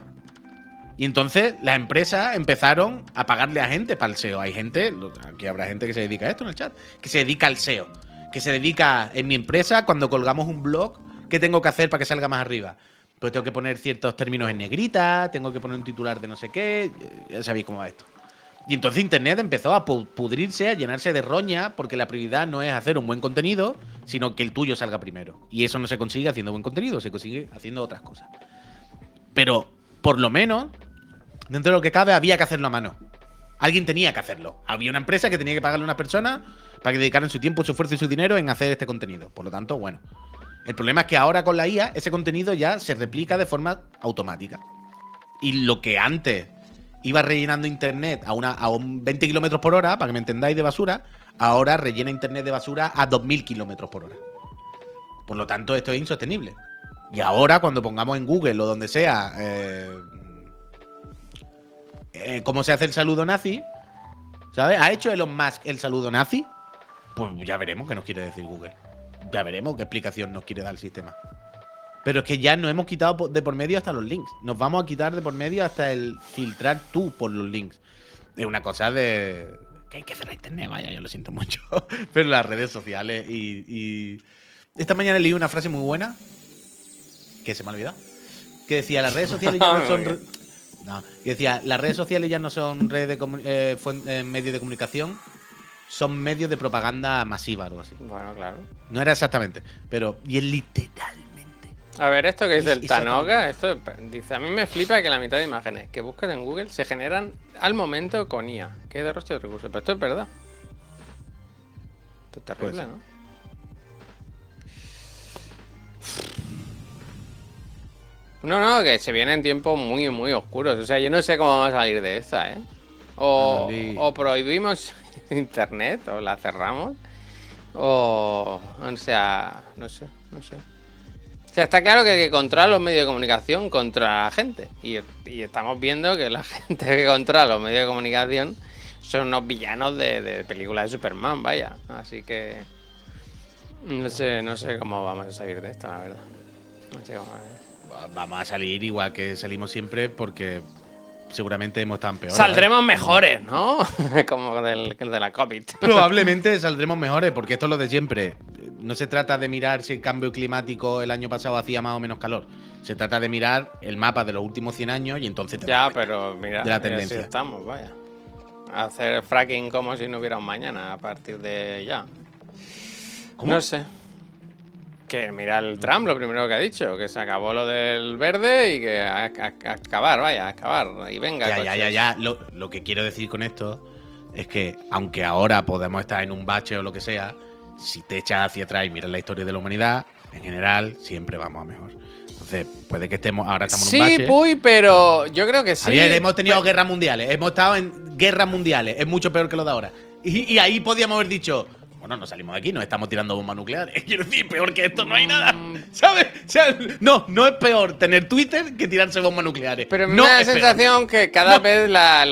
Y entonces las empresas empezaron a pagarle a gente para el SEO. Hay gente, aquí habrá gente que se dedica a esto en el chat, que se dedica al SEO. Que se dedica en mi empresa, cuando colgamos un blog, ¿qué tengo que hacer para que salga más arriba? Pues tengo que poner ciertos términos en negrita, tengo que poner un titular de no sé qué, ya sabéis cómo va esto. Y entonces Internet empezó a pudrirse, a llenarse de roña, porque la prioridad no es hacer un buen contenido, sino que el tuyo salga primero. Y eso no se consigue haciendo buen contenido, se consigue haciendo otras cosas. Pero, por lo menos, dentro de lo que cabe, había que hacerlo a mano. Alguien tenía que hacerlo. Había una empresa que tenía que pagarle a una persona para que dedicaran su tiempo, su esfuerzo y su dinero en hacer este contenido. Por lo tanto, bueno. El problema es que ahora con la IA, ese contenido ya se replica de forma automática. Y lo que antes iba rellenando Internet a un 20 kilómetros por hora, para que me entendáis, de basura, ahora rellena Internet de basura a 2000 kilómetros por hora. Por lo tanto, esto es insostenible. Y ahora, cuando pongamos en Google o donde sea cómo se hace el saludo nazi, ¿sabes? ¿Ha hecho Elon Musk el saludo nazi? Pues ya veremos qué nos quiere decir Google. Ya veremos qué explicación nos quiere dar el sistema. Pero es que ya nos hemos quitado de por medio hasta los links. Nos vamos a quitar de por medio hasta el filtrar tú por los links. Es una cosa de... que hay que cerrar Internet, vaya, yo lo siento mucho. Pero las redes sociales y... Esta mañana leí una frase muy buena que se me ha olvidado. Que decía, las redes sociales ya no son... No, que decía, las redes sociales ya no son medios de comunicación, son medios de propaganda masiva o algo así. Bueno, claro. No era exactamente, pero y es literalmente. A ver, esto que dice el Esa Tanoga, esto dice, a mí me flipa que la mitad de imágenes que buscas en Google se generan al momento con IA, que es derroche de recursos. Pero esto es verdad. Esto es terrible, Pues, ¿no? No, que se vienen tiempos muy, muy oscuros. O sea, yo no sé cómo vamos a salir de esta, ¿eh? Manolí. O prohibimos internet, o la cerramos, o sea, no sé, no sé. O sea, está claro que hay que controlar los medios de comunicación contra la gente. Y estamos viendo que la gente que controla los medios de comunicación son unos villanos de películas de Superman, vaya. Así que no sé cómo vamos a salir de esto, la verdad. No sé cómo. Vamos a salir igual que salimos siempre porque seguramente hemos estado peor. Saldremos mejores, ¿no? Como de la COVID. Probablemente saldremos mejores porque esto es lo de siempre. No se trata de mirar si el cambio climático el año pasado hacía más o menos calor. Se trata de mirar el mapa de los últimos 100 años y entonces te Ya, das cuenta pero mira, de la así tendencia. estamos, vaya. Hacer fracking como si no hubiera un mañana a partir de ya. ¿Cómo? No sé. Que mira el Trump, lo primero que ha dicho, que se acabó lo del verde y que a acabar, vaya, a acabar. Y venga, Ya. Lo que quiero decir con esto es que, aunque ahora podemos estar en un bache o lo que sea, si te echas hacia atrás y miras la historia de la humanidad, en general, siempre vamos a mejor. Entonces, puede que ahora estamos en un Sí, bache. Puy, pero yo creo que sí. Javier, hemos tenido guerras mundiales, hemos estado en guerras mundiales, es mucho peor que lo de ahora. Y ahí podíamos haber dicho, bueno, no salimos de aquí, nos estamos tirando bombas nucleares. Quiero decir, peor que esto no hay nada. ¿Sabes? O sea, no es peor tener Twitter que tirarse bombas nucleares. Pero me no da la es peor. sensación que cada vez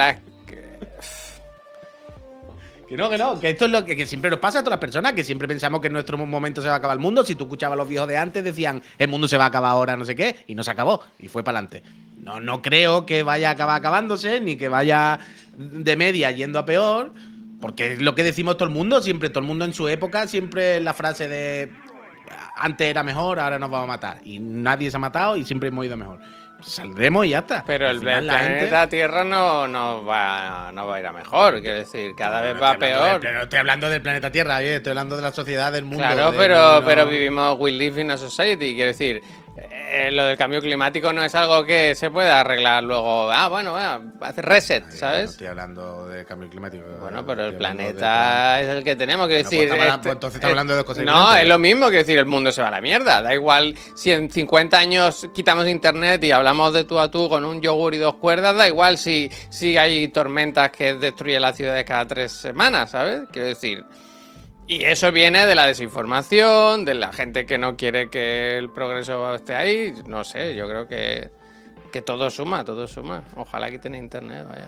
Que no, que esto es lo que siempre nos pasa a todas las personas, que siempre pensamos que en nuestro momento se va a acabar el mundo. Si tú escuchabas a los viejos de antes, decían, el mundo se va a acabar ahora, no sé qué, y no se acabó, y fue para adelante. No creo que vaya a acabar acabándose, ni que vaya de media yendo a peor, porque es lo que decimos todo el mundo, siempre, todo el mundo en su época, siempre la frase de antes era mejor, ahora nos vamos a matar. Y nadie se ha matado y siempre hemos ido mejor. Saldremos y ya está. Pero Al el final, planeta Tierra no va a ir a mejor, quiero decir, cada vez va peor. No estoy hablando del planeta Tierra, estoy hablando de la sociedad, del mundo. Claro, pero vivimos, we live in a society, quiero decir, lo del cambio climático no es algo que se pueda arreglar luego, bueno, hacer reset, No ¿sabes? estoy hablando de cambio climático. Bueno, pero el Estoy hablando planeta es el que tenemos, quiero Bueno, decir. pues entonces estamos hablando de dos cosas No, diferentes. es lo mismo, quiero decir, el mundo se va a la mierda. Da igual si en 50 años quitamos internet y hablamos de tú a tú con un yogur y dos cuerdas, da igual si hay tormentas que destruyen las ciudades cada 3 semanas, ¿sabes? Quiero decir. Y eso viene de la desinformación, de la gente que no quiere que el progreso esté ahí. No sé, yo creo que todo suma, todo suma. Ojalá quiten internet, vaya.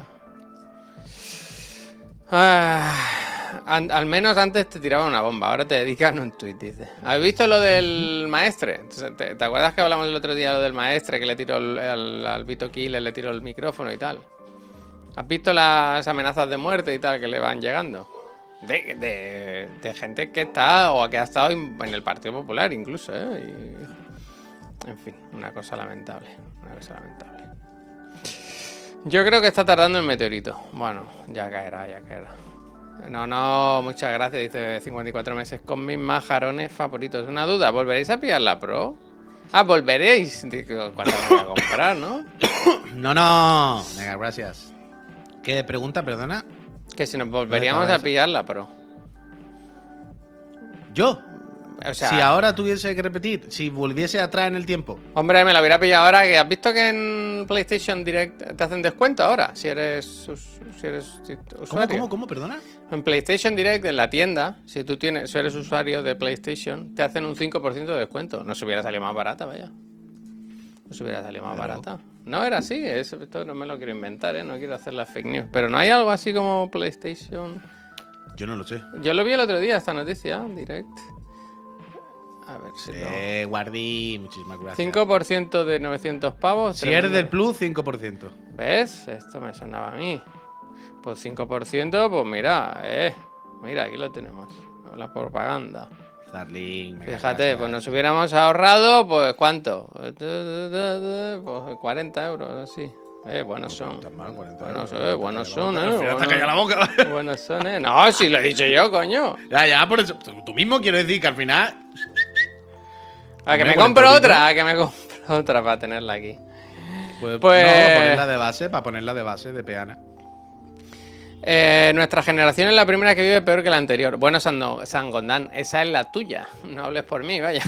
Al menos antes te tiraban una bomba, ahora te dedican un tuit, dice. ¿Has visto lo del maestre? ¿Te acuerdas que hablamos el otro día lo del maestre que le tiró al Vito Killer, le tiró el micrófono y tal? ¿Has visto las amenazas de muerte y tal que le van llegando? De gente que está o que ha estado en el Partido Popular incluso, ¿eh? En fin, una cosa lamentable. Una cosa lamentable. Yo creo que está tardando el meteorito. Bueno, ya caerá, ya caerá. No, muchas gracias. Dice 54 meses con mis majarones favoritos. Una duda, ¿volveréis a pillar la Pro? Volveréis. ¿Cuándo la voy a comprar, no? No. Venga, gracias. ¿Qué pregunta, perdona? Que si nos volveríamos a pillar la Pro. ¿Yo? O sea, si ahora tuviese que repetir, si volviese atrás en el tiempo. Hombre, me la hubiera pillado ahora. Que ¿has visto que en PlayStation Direct te hacen descuento ahora? Si eres usuario. ¿Cómo? Perdona. En PlayStation Direct, en la tienda, si eres usuario de PlayStation, te hacen un 5% de descuento. No se hubiera salido más barata, vaya. No se hubiera salido más barata. No era así, esto no me lo quiero inventar, no quiero hacer las fake news. Pero no hay algo así como PlayStation. Yo no lo sé. Yo lo vi el otro día, esta noticia, Direct. A ver si Guardí, muchísimas gracias. 5% de 900 pavos. Si eres del Plus, 5%. ¿Ves? Esto me sonaba a mí. Pues 5%, pues mira, mira, aquí lo tenemos. La propaganda. Starlink, Fíjate, pues nos hubiéramos ahorrado, pues ¿cuánto? Pues 40 euros, así. Buenos son. Estás mal, 40 Buenos, euros. buenos son, Al final te ha callado la boca. Buenos son, No, si lo he dicho yo, coño. Ya, por eso. Tú mismo quiero decir que al final. A que Hombre, me compro 40 otra, a que me compro otra para tenerla aquí. Pues. Pues- No, ponerla de base, para ponerla de base de peana. Nuestra generación es la primera que vive peor que la anterior. Bueno, Sangondán, esa es la tuya. No hables por mí, vaya.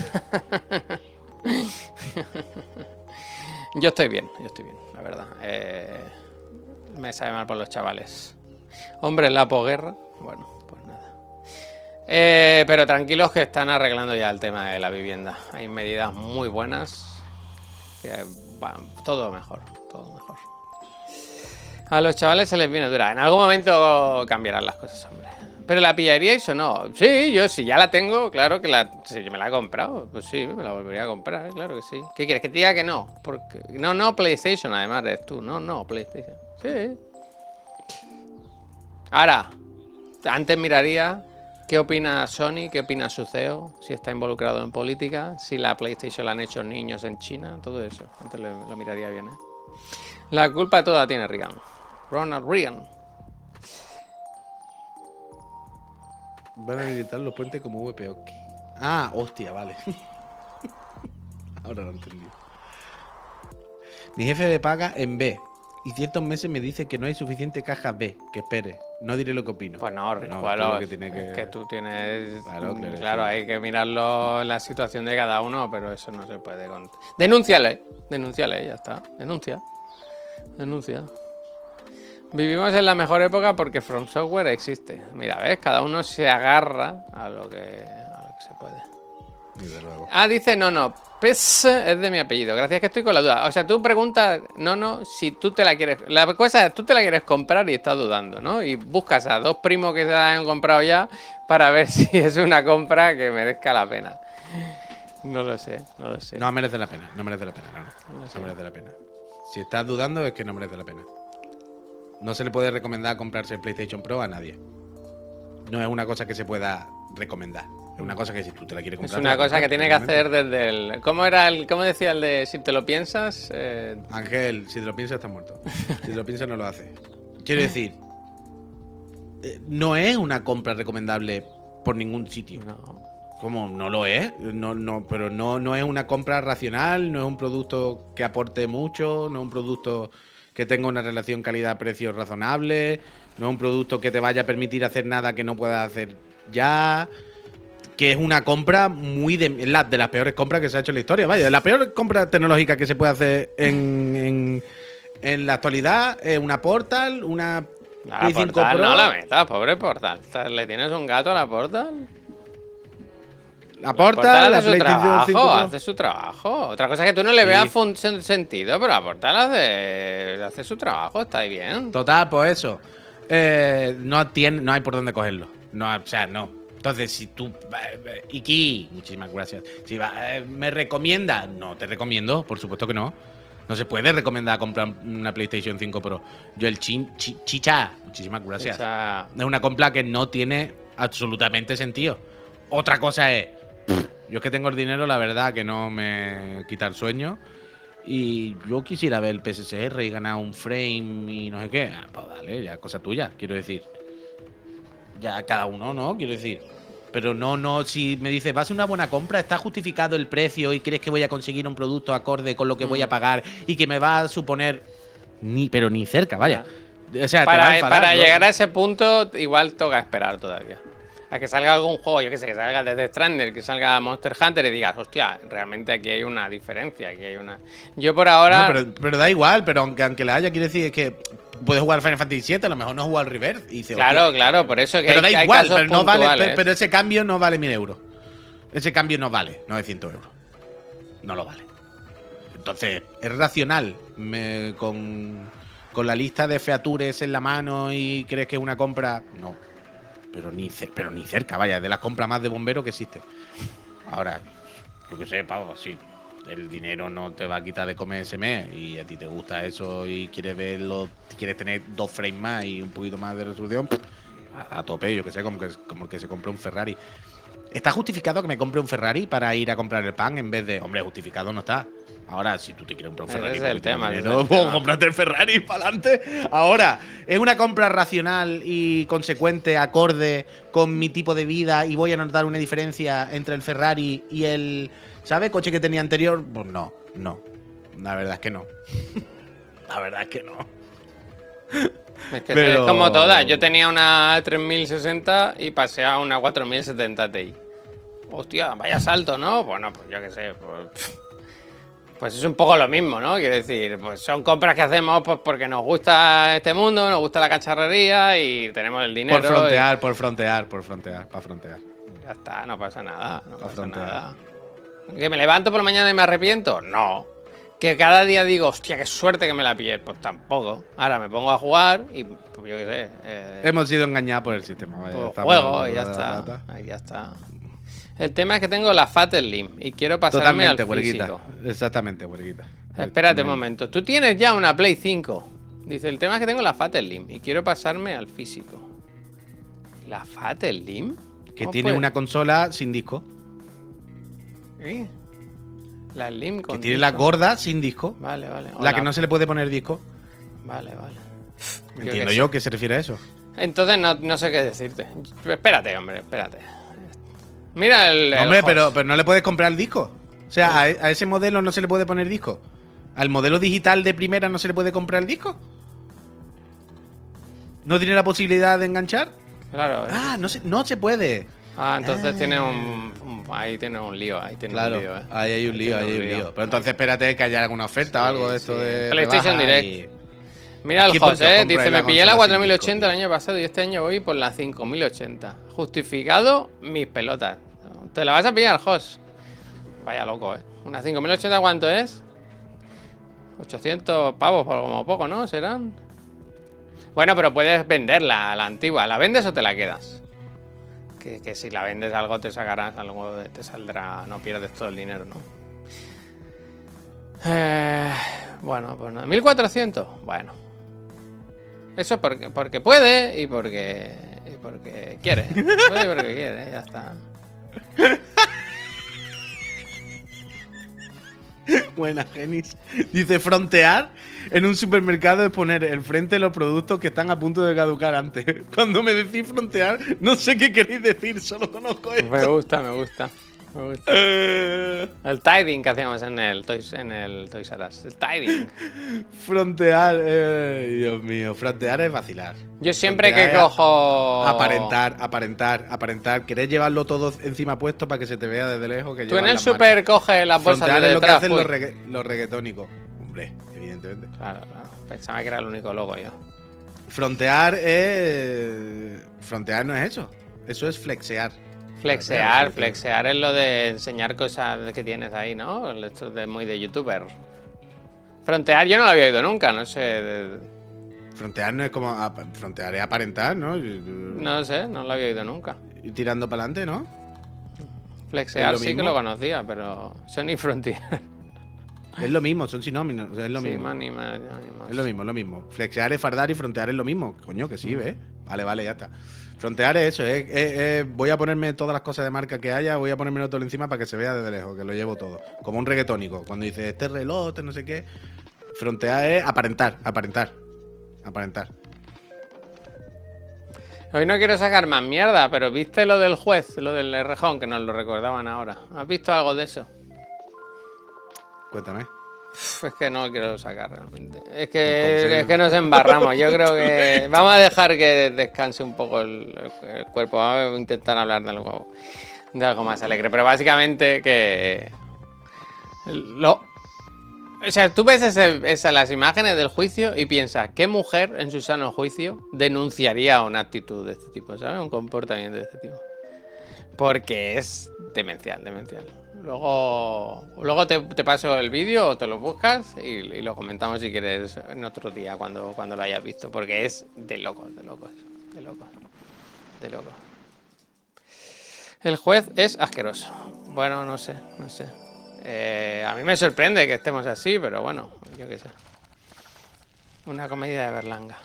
Yo estoy bien, la verdad. Me sabe mal por los chavales. Hombre, la posguerra. Bueno, pues nada. Pero tranquilos que están arreglando ya el tema de la vivienda. Hay medidas muy buenas. Todo mejor, todo mejor. A los chavales se les viene dura. En algún momento cambiarán las cosas, hombre. Pero la pillaríais o no. Sí, yo si ya la tengo, claro que si me la he comprado. Pues sí, me la volvería a comprar, claro que sí. ¿Qué quieres? Que te diga que no. Porque no, PlayStation, además eres tú. No, PlayStation. Sí. Ahora, antes miraría qué opina Sony, qué opina su CEO, si está involucrado en política, si la PlayStation la han hecho niños en China, todo eso. Antes lo miraría bien, La culpa toda la tiene Reagan. Ronald Reagan. Van a habilitar los puentes como VPO. Ah, hostia, vale. Ahora lo he entendido. Mi jefe me paga en B. Y ciertos meses me dice que no hay suficiente cajas B. Que espere. No diré lo que opino. Pues no, No, bueno, lo que tiene es que tú tienes... Claro, sí. hay que mirarlo en la situación de cada uno, pero eso no se puede contar. Denúnciale, ya está. Denuncia. Vivimos en la mejor época porque From Software existe. Mira, ¿ves? Cada uno se agarra a lo que se puede. Desde luego. Dice no. PES es de mi apellido. Gracias, que estoy con la duda. O sea, tú preguntas, si tú te la quieres... La cosa es, tú te la quieres comprar y estás dudando, ¿no? Y buscas a dos primos que se la han comprado ya para ver si es una compra que merezca la pena. No lo sé. No merece la pena, no merece la pena. No merece la pena. Si estás dudando es que no merece la pena. No se le puede recomendar comprarse el PlayStation Pro a nadie. No es una cosa que se pueda recomendar. Es una cosa que si tú te la quieres comprar... Es una cosa que tiene que hacer desde el... ¿Cómo decía el de si te lo piensas? Ángel, si te lo piensas estás muerto. Si te lo piensas no lo haces. Quiero decir, no es una compra recomendable por ningún sitio. No. ¿Cómo? No lo es. Pero no es una compra racional, no es un producto que aporte mucho, no es un producto que tenga una relación calidad-precio razonable, no es un producto que te vaya a permitir hacer nada que no puedas hacer ya, que es una compra de las peores compras que se ha hecho en la historia. Vaya, la peor compra tecnológica que se puede hacer en la actualidad es una Portal, una Play 5 Portal, Pro. no la metas, pobre Portal. ¿Le tienes un gato a la Portal? La Portal, la hace su PlayStation 5 trabajo, Pro. hace su trabajo. Otra cosa es que tú no le veas sentido, pero la Portal hace su trabajo, está ahí bien. Total, pues eso. No hay por dónde cogerlo. No, o sea, no. Entonces, si tú... Iki, muchísimas gracias. Si me recomiendas, no te recomiendo, por supuesto que no. No se puede recomendar comprar una PlayStation 5 Pro. Yo chicha, muchísimas gracias. Es una compra que no tiene absolutamente sentido. Otra cosa es... Yo es que tengo el dinero, la verdad, que no me quita el sueño. Y yo quisiera ver el PSSR y ganar un frame y no sé qué. Pues dale, ya cosa tuya, quiero decir. Ya cada uno, ¿no? Quiero decir. Pero no, si me dices, va a ser una buena compra, está justificado el precio y crees que voy a conseguir un producto acorde con lo que voy a pagar y que me va a suponer pero ni cerca, vaya. O sea, para llegar a ese punto, igual toca esperar todavía. A que salga algún juego, yo que sé, que salga desde Stranded, que salga Monster Hunter y digas, hostia, realmente aquí hay una diferencia, Yo por ahora... No, pero da igual, pero aunque la haya, quiero decir, es que puedes jugar Final Fantasy VII, a lo mejor no jugar al Reverse. Y dice, claro, por eso que pero hay da igual, casos pero no vale, puntuales. pero ese cambio no vale 1000 euros. Ese cambio no vale 900 euros. No lo vale. Entonces, ¿es racional con la lista de features en la mano y crees que es una compra? No. Pero ni cerca, vaya, de las compras más de bombero que existe. Ahora, yo que sé, Pablo, sí, el dinero no te va a quitar de comer ese mes y a ti te gusta eso y quieres quieres tener 2 frames más y un poquito más de resolución, a tope, yo que sé, como el que se compra un Ferrari. ¿Está justificado que me compre un Ferrari para ir a comprar el pan en vez de, hombre, justificado no está? Ahora, si tú te quieres comprar un Ferrari, Ese es el tema, pues cómprate el Ferrari para adelante. Ahora, ¿es una compra racional y consecuente, acorde con mi tipo de vida y voy a notar una diferencia entre el Ferrari y el, ¿sabe? Coche que tenía anterior? Pues no, no. La verdad es que no. La verdad es que no. Es que Pero... es como todas. Yo tenía una 3060 y pasé a una 4070 Ti. Hostia, vaya salto, ¿no? Bueno, pues yo qué sé. Pues es un poco lo mismo, ¿no? Quiero decir, pues son compras que hacemos pues porque nos gusta este mundo, nos gusta la cacharrería y tenemos el dinero. Por frontear, para frontear. Ya está, no pasa nada, no pasa frontear. nada. ¿Que me levanto por la mañana y me arrepiento? No. Que cada día digo, hostia, qué suerte que me la pillé. Pues tampoco. Ahora me pongo a jugar y, pues yo qué sé. Hemos sido engañados por el sistema. Vaya, Pues juego y ya está. Ahí ya está. El tema es que tengo la Fat Slim y quiero pasarme al físico. Exactamente, huerguita. Espérate un momento. Tú tienes ya una Play 5. Dice, el tema es que tengo la Fat Slim y quiero pasarme al físico. ¿La Fat Slim? Que tiene una consola sin disco. ¿Eh? La Slim con Que tiene disco. la gorda sin disco. Vale, vale. La que no se le puede poner disco. Vale, vale. Entiendo yo que se refiere a eso. Entonces no sé qué decirte. Espérate, hombre, espérate. Mira Hombre, host. pero no le puedes comprar el disco. O sea, a ese modelo no se le puede poner disco. Al modelo digital de primera no se le puede comprar el disco. ¿No tiene la posibilidad de enganchar? Claro. Ah, no se puede. Entonces tiene ahí tiene un lío. Ahí tiene un lío, ahí hay un lío, Pero entonces espérate que haya alguna oferta o algo de esto de PlayStation rebaja Direct. Mira el José, dice, me pillé la 4080 el año pasado y este año voy por la 5080. Justificado mis pelotas. ¿Te la vas a pillar, Jos? Vaya loco, ¿eh? ¿Una 5080 cuánto es? 800 pavos por como poco, ¿no? ¿Serán? Bueno, pero puedes venderla, la antigua. ¿La vendes o te la quedas? Que si la vendes algo te sacarás, algo te saldrá, no pierdes todo el dinero, ¿no? Bueno, pues nada. 1400, bueno. Eso porque puede y porque quiere. Puede y porque quiere, ya está. Buena, Genis. Dice, frontear en un supermercado es poner el frente de los productos que están a punto de caducar antes. Cuando me decís frontear, no sé qué queréis decir, solo conozco esto. Me gusta. El tiding que hacíamos en el Toys R Us. El tiding. Frontear, Dios mío, frontear es vacilar. Yo siempre Frontear que es cojo... Aparentar. Querés llevarlo todo encima puesto para que se te vea desde lejos. Que Tú en llevas el las super marcas. coges las bolsas Frontear de es lo que detrás. hacen los reggaetónicos. Hombre, evidentemente. Claro. Pensaba que era el único logo yo. Frontear no es eso. Eso es flexear. Flexear es lo de enseñar cosas que tienes ahí, ¿no? Esto es muy de youtuber. Frontear yo no lo había oído nunca, no sé. Frontear no es como. Frontear es aparentar, ¿no? No sé, no lo había oído nunca. Y tirando para adelante, ¿no? Flexear ¿Es lo sí que mismo? lo conocía, pero Sony Frontier. Es lo mismo, son sinónimos. Es lo Sí, mismo. ni más, ni más. Es lo mismo. Flexear es fardar y frontear es lo mismo. Coño, que sí, ¿ves? Vale, ya está. Frontear es eso, voy a ponerme todas las cosas de marca que haya, voy a ponérmelo todo encima para que se vea desde lejos, que lo llevo todo. Como un reggaetónico. Cuando dice este reloj, este no sé qué. Frontear es aparentar. Hoy no quiero sacar más mierda, pero ¿viste lo del juez, lo del rejón, que nos lo recordaban ahora? ¿Has visto algo de eso? Cuéntame. Es que no lo quiero sacar realmente. Es que nos embarramos. Yo creo que vamos a dejar que descanse un poco el cuerpo. Vamos a intentar hablar de algo más alegre. Pero básicamente que... O sea, tú ves las imágenes del juicio y piensas, ¿qué mujer en su sano juicio denunciaría una actitud de este tipo? ¿Sabes? Un comportamiento de este tipo. Porque es demencial. Luego te paso el vídeo o te lo buscas y lo comentamos si quieres en otro día cuando lo hayas visto. Porque es de locos. El juez es asqueroso. Bueno, no sé. A mí me sorprende que estemos así, pero bueno, yo qué sé. Una comedia de Berlanga.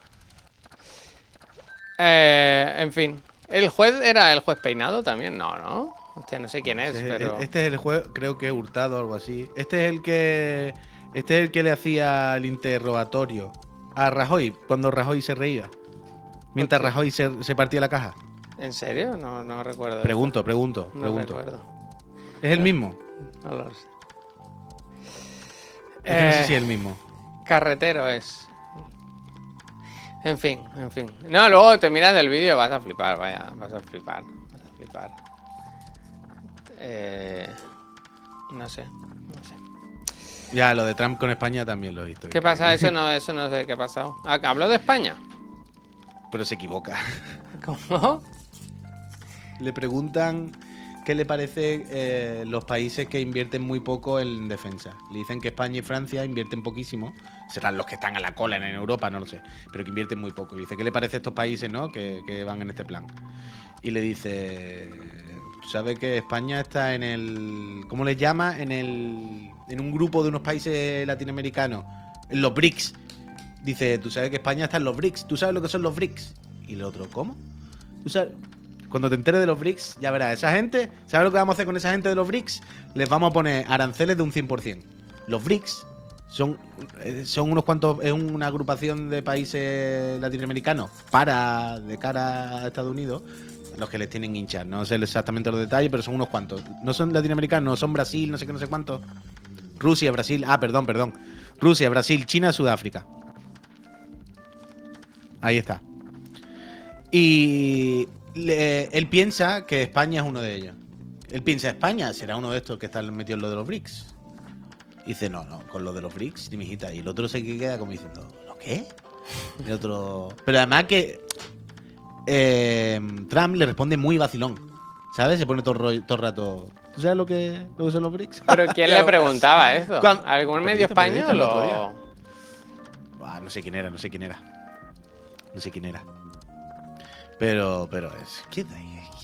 En fin. ¿El juez era el juez peinado también? No. Hostia, no sé quién es, Este, pero... este es el juego, creo que Hurtado o algo así. Este es el que le hacía el interrogatorio a Rajoy cuando Rajoy se reía. Mientras Hostia, Rajoy se partía la caja. ¿en serio? No recuerdo esto. Pregunto. No recuerdo. ¿Es el No, mismo? no lo sé. Es que no sé Eh, si es el mismo. Carretero es. En fin, en fin. No, luego te miras el vídeo, vas a flipar, vaya, vas a flipar, vas a flipar. No sé, no sé. Ya, lo de Trump con España también lo he visto. ¿Qué pasa? Eso no sé qué ha pasado. Ah, ¿habló de España? Pero se equivoca. ¿Cómo? Le preguntan qué le parece los países que invierten muy poco en defensa. Le dicen que España y Francia invierten poquísimo. Serán los que están a la cola en Europa, no lo sé. Pero que invierten muy poco. Y dice, ¿qué le parece a estos países, no? Que van en este plan. Y le dice, ¿sabe que España está en el... ¿Cómo les llama? En un grupo de unos países latinoamericanos. En los BRICS. Dice, ¿tú sabes que España está en los BRICS? ¿Tú sabes lo que son los BRICS? Y el otro, ¿cómo? ¿Tú sabes? Cuando te enteres de los BRICS, ya verás, esa gente, ¿sabes lo que vamos a hacer con esa gente de los BRICS? Les vamos a poner aranceles de un 100%. Los BRICS son unos cuantos, es una agrupación de países latinoamericanos de cara a Estados Unidos, los que les tienen hinchas. No sé exactamente los detalles, pero son unos cuantos. No son latinoamericanos, son Brasil, no sé qué, no sé cuántos. Rusia, Brasil, perdón. Rusia, Brasil, China, Sudáfrica. Ahí está. Y él piensa que España es uno de ellos. Él piensa, España será uno de estos que están metidos en lo de los BRICS. Y dice, no, con lo de los BRICS, ni mi hijita. Y el otro se queda como diciendo, ¿lo qué? El otro... Pero además que Trump le responde muy vacilón. ¿Sabes? Se pone todo el rato... ¿Tú sabes lo que son los BRICS? ¿Pero quién le preguntaba eso? Cuando- ¿Algún medio Periodista, periodista, español el otro día. o...? Buah, no sé quién era. Pero es... ¿Qué da?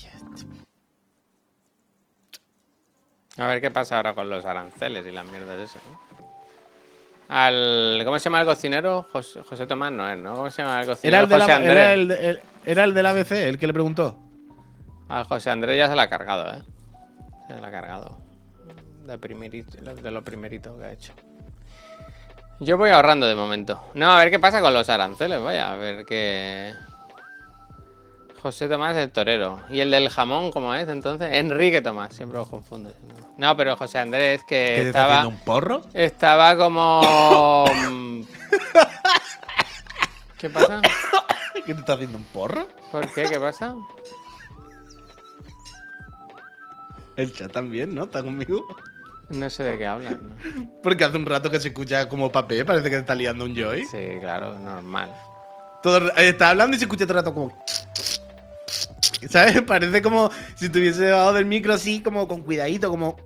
A ver qué pasa ahora con los aranceles y las mierdas de eso, ¿no? ¿Cómo se llama el cocinero? José Tomás no es, ¿no? ¿Cómo se llama el cocinero? José Andrés. Era el del ABC, el que le preguntó. Al José Andrés ya se la ha cargado, ¿eh? Se la ha cargado. De lo primerito que ha hecho. Yo voy ahorrando de momento. No, a ver qué pasa con los aranceles, vaya. A ver qué... José Tomás el torero. ¿Y el del jamón cómo es entonces? Enrique Tomás, siempre los confundo. No, pero José Andrés que ¿Qué te está haciendo un porro? Estaba como... ¿Qué pasa? ¿Qué te está haciendo un porro? ¿Por qué? ¿Qué pasa? El chat también, ¿no? ¿Está conmigo? No sé de qué hablan, ¿no? Porque hace un rato que se escucha como papel, parece que te está liando un Joy. Sí, claro, normal. Está hablando y se escucha todo el rato como... ¿Sabes? Parece como si estuviese debajo del micro así, como con cuidadito, como...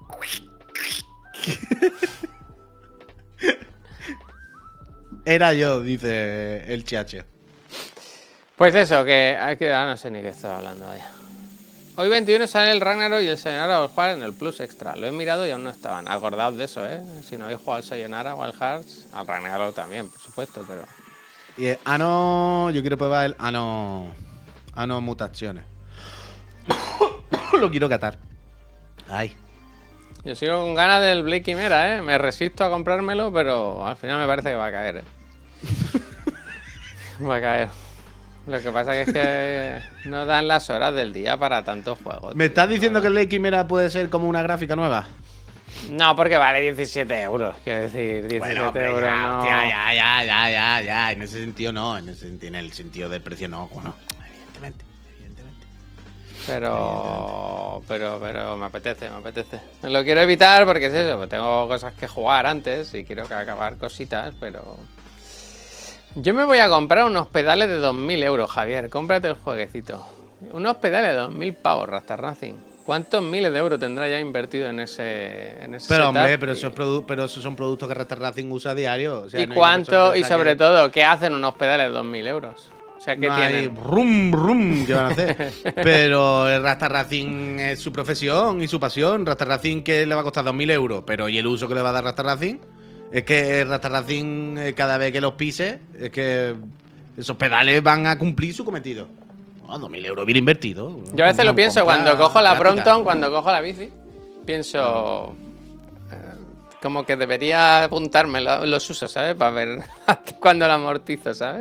Era yo, dice el chacho. Pues eso, no sé ni qué estaba hablando vaya. Hoy 21 sale el Ragnarok y el Sayonara al jugar en el Plus Extra. Lo he mirado y aún no estaban. Acordaos de eso, ¿eh? Si no habéis jugado al Sayonara o al Hearts, al Ragnarok también, por supuesto, pero... Y yo quiero probar el Ano Mutaciones. Lo quiero catar. Ay. Yo sigo con ganas del Blade Quimera, ¿eh? Me resisto a comprármelo, pero al final me parece que va a caer, ¿eh? Va a caer. Lo que pasa es que no dan las horas del día para tantos juegos. ¿Me tío. estás diciendo que el Lake Quimera puede ser como una gráfica nueva? No, porque vale 17 euros. Quiero decir, 17 euros no... Ya. En ese sentido no. En el sentido del precio no. Bueno, evidentemente. Pero me apetece. Me lo quiero evitar porque es eso, pues tengo cosas que jugar antes y quiero acabar cositas, pero... Yo me voy a comprar unos pedales de 2.000 euros, Javier. Cómprate el jueguecito. Unos pedales de 2.000 pavos, Rasta Racing. ¿Cuántos miles de euros tendrá ya invertido en ese Pero setup? hombre, pero esos son productos que Rasta Racing usa a diario. O sea, ¿Y no hay una persona cuánto? que Y saque- sobre todo, ¿qué hacen unos pedales de 2.000 euros? O sea, ¿qué No hay tienen? rum que van a hacer. Pero el Rasta Racing es su profesión y su pasión. Rasta Racing que le va a costar 2.000 euros. Pero ¿y el uso que le va a dar Rasta Racing? Es que Rasta Racing, cada vez que los pise, es que esos pedales van a cumplir su cometido. No, 2.000 euros bien invertidos. Yo a veces lo pienso cuando cojo la práctica. Brompton, cuando cojo la bici, pienso como que debería apuntarme los usos, ¿sabes? Para ver cuándo la amortizo, ¿sabes?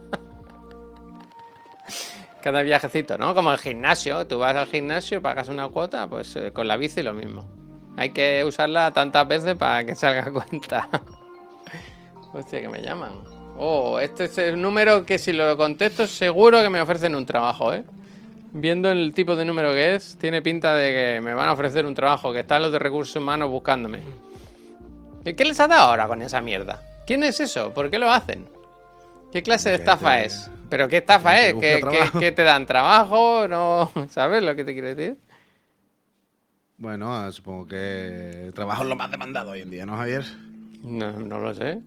Cada viajecito, ¿no? Como el gimnasio, tú vas al gimnasio, pagas una cuota, pues con la bici lo mismo. Hay que usarla tantas veces para que salga a cuenta. Hostia, que me llaman. Oh, este es el número que si lo contesto seguro que me ofrecen un trabajo, ¿eh? Viendo el tipo de número que es, tiene pinta de que me van a ofrecer un trabajo, que están los de recursos humanos buscándome. ¿Y qué les ha dado ahora con esa mierda? ¿Quién es eso? ¿Por qué lo hacen? ¿Qué clase de estafa es? ¿Pero qué estafa es? ¿Que te dan trabajo? ¿No? ¿Sabes lo que te quiero decir? Bueno, supongo que el trabajo es lo más demandado hoy en día, ¿no, Javier? No lo sé.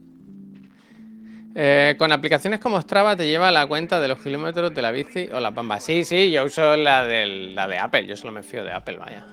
Con aplicaciones como Strava te lleva la cuenta de los kilómetros de la bici o la Bamba. Sí, yo uso la de Apple. Yo solo me fío de Apple, vaya.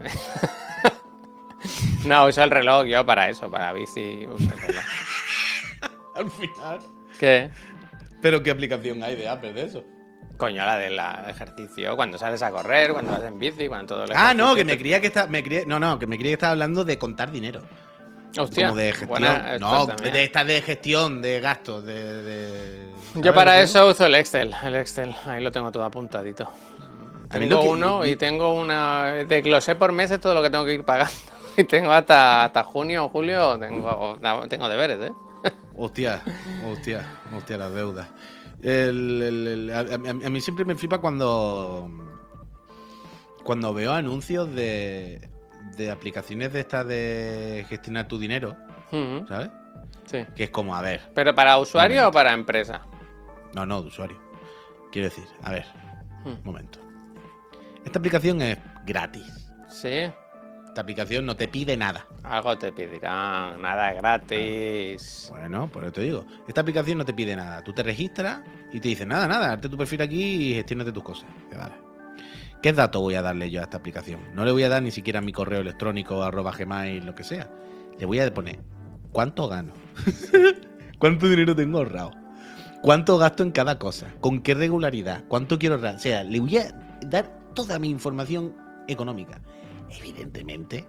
No, uso el reloj yo para eso, para bici. Uso el reloj. Al final. ¿Qué? ¿Pero qué aplicación hay de Apple de eso? Coño, la del ejercicio, cuando sales a correr, cuando vas en bici, cuando todo lo No, que me creía que estaba. No, que me creía que estaba hablando de contar dinero. Hostia, como de gestión. buena, No, también. de esta de gestión, de gastos, Yo para eso uso el Excel. Ahí lo tengo todo apuntadito. Tengo uno y tengo una. Desglosé por meses todo lo que tengo que ir pagando. Y tengo hasta junio o julio, tengo deberes, ¿eh? Hostia, las deudas. A mí siempre me flipa cuando veo anuncios de aplicaciones de estas de gestionar tu dinero, ¿sabes? Sí. Que es como, a ver. ¿Pero para usuario o para empresa? No, de usuario. Quiero decir, a ver, un momento. Esta aplicación es gratis. Sí. Esta aplicación no te pide nada. Algo te pedirán, nada es gratis. Bueno, por eso te digo. Esta aplicación no te pide nada. Tú te registras y te dice nada, hazte tu perfil aquí y gestiónate tus cosas. Vale. ¿Qué datos voy a darle yo a esta aplicación? No le voy a dar ni siquiera mi correo electrónico, @gmail, lo que sea. Le voy a poner cuánto gano, cuánto dinero tengo ahorrado, cuánto gasto en cada cosa, con qué regularidad, cuánto quiero ahorrar. O sea, le voy a dar toda mi información económica. Evidentemente,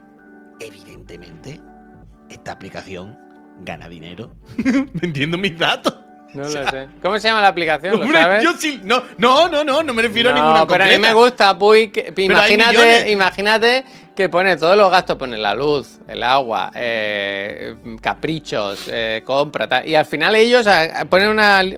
esta aplicación gana dinero vendiendo mis datos. No lo sé. ¿Cómo se llama la aplicación? ¿Lo sabes? Yo sí, no me refiero a ninguna pero a mí me gusta, Puy. Imagínate que pone todos los gastos, pone la luz, el agua, caprichos, compra, tal. Y al final ellos ponen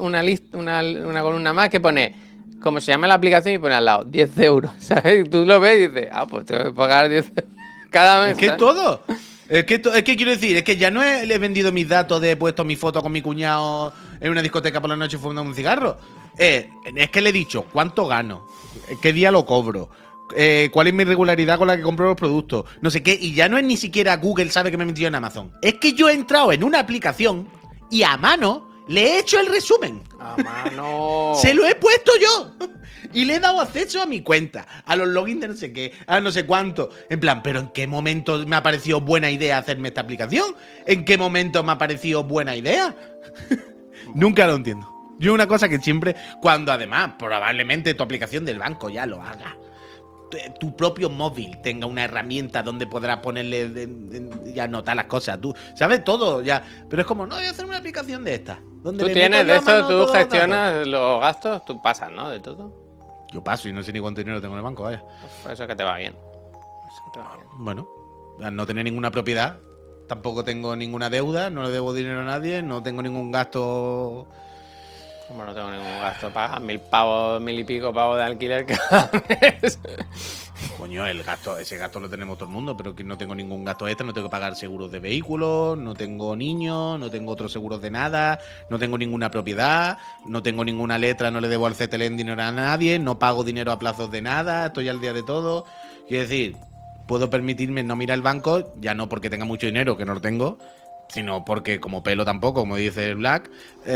una columna más que pone, como se llama la aplicación, y pone al lado 10 euros. ¿Sabes? Y tú lo ves y dices, pues tengo que pagar 10 euros cada mes. Es que es todo. Es que quiero decir, es que ya no le he vendido mis datos de he puesto mi foto con mi cuñado en una discoteca por la noche fumando un cigarro. Es que le he dicho cuánto gano, qué día lo cobro, cuál es mi regularidad con la que compro los productos, no sé qué. Y ya no es ni siquiera Google sabe que me he metido en Amazon. Es que yo he entrado en una aplicación y a mano le he hecho el resumen. A mano. Se lo he puesto yo. Y le he dado acceso a mi cuenta, a los logins de no sé qué, a no sé cuánto. En plan, ¿pero en qué momento me ha parecido buena idea hacerme esta aplicación? ¿En qué momento me ha parecido buena idea? Nunca lo entiendo. Yo una cosa que siempre, cuando además probablemente tu aplicación del banco ya lo haga, tu propio móvil tenga una herramienta donde podrás ponerle y anotar las cosas, tú sabes todo ya, pero es como, no, voy a hacer una aplicación de esta. Donde ¿Tú tienes de eso? ¿Tú gestionas los gastos? ¿Tú pasas, no? De todo. Yo paso y no sé ni cuánto dinero tengo en el banco, vaya. Pues eso que te va bien. Bueno, al no tener ninguna propiedad, tampoco tengo ninguna deuda, no le debo dinero a nadie, no tengo ningún gasto. Como no tengo ningún gasto, pagas 1.000 pavos, 1.000 y pico pavos de alquiler cada mes. Coño, ese gasto lo tenemos todo el mundo, pero que no tengo ningún gasto extra, no tengo que pagar seguros de vehículos, no tengo niños, no tengo otros seguros de nada, no tengo ninguna propiedad, no tengo ninguna letra, no le debo al CTLM dinero a nadie, no pago dinero a plazos de nada, estoy al día de todo. Quiero decir, puedo permitirme no mirar el banco, ya no porque tenga mucho dinero, que no lo tengo, sino porque como pelo tampoco, como dice el Black,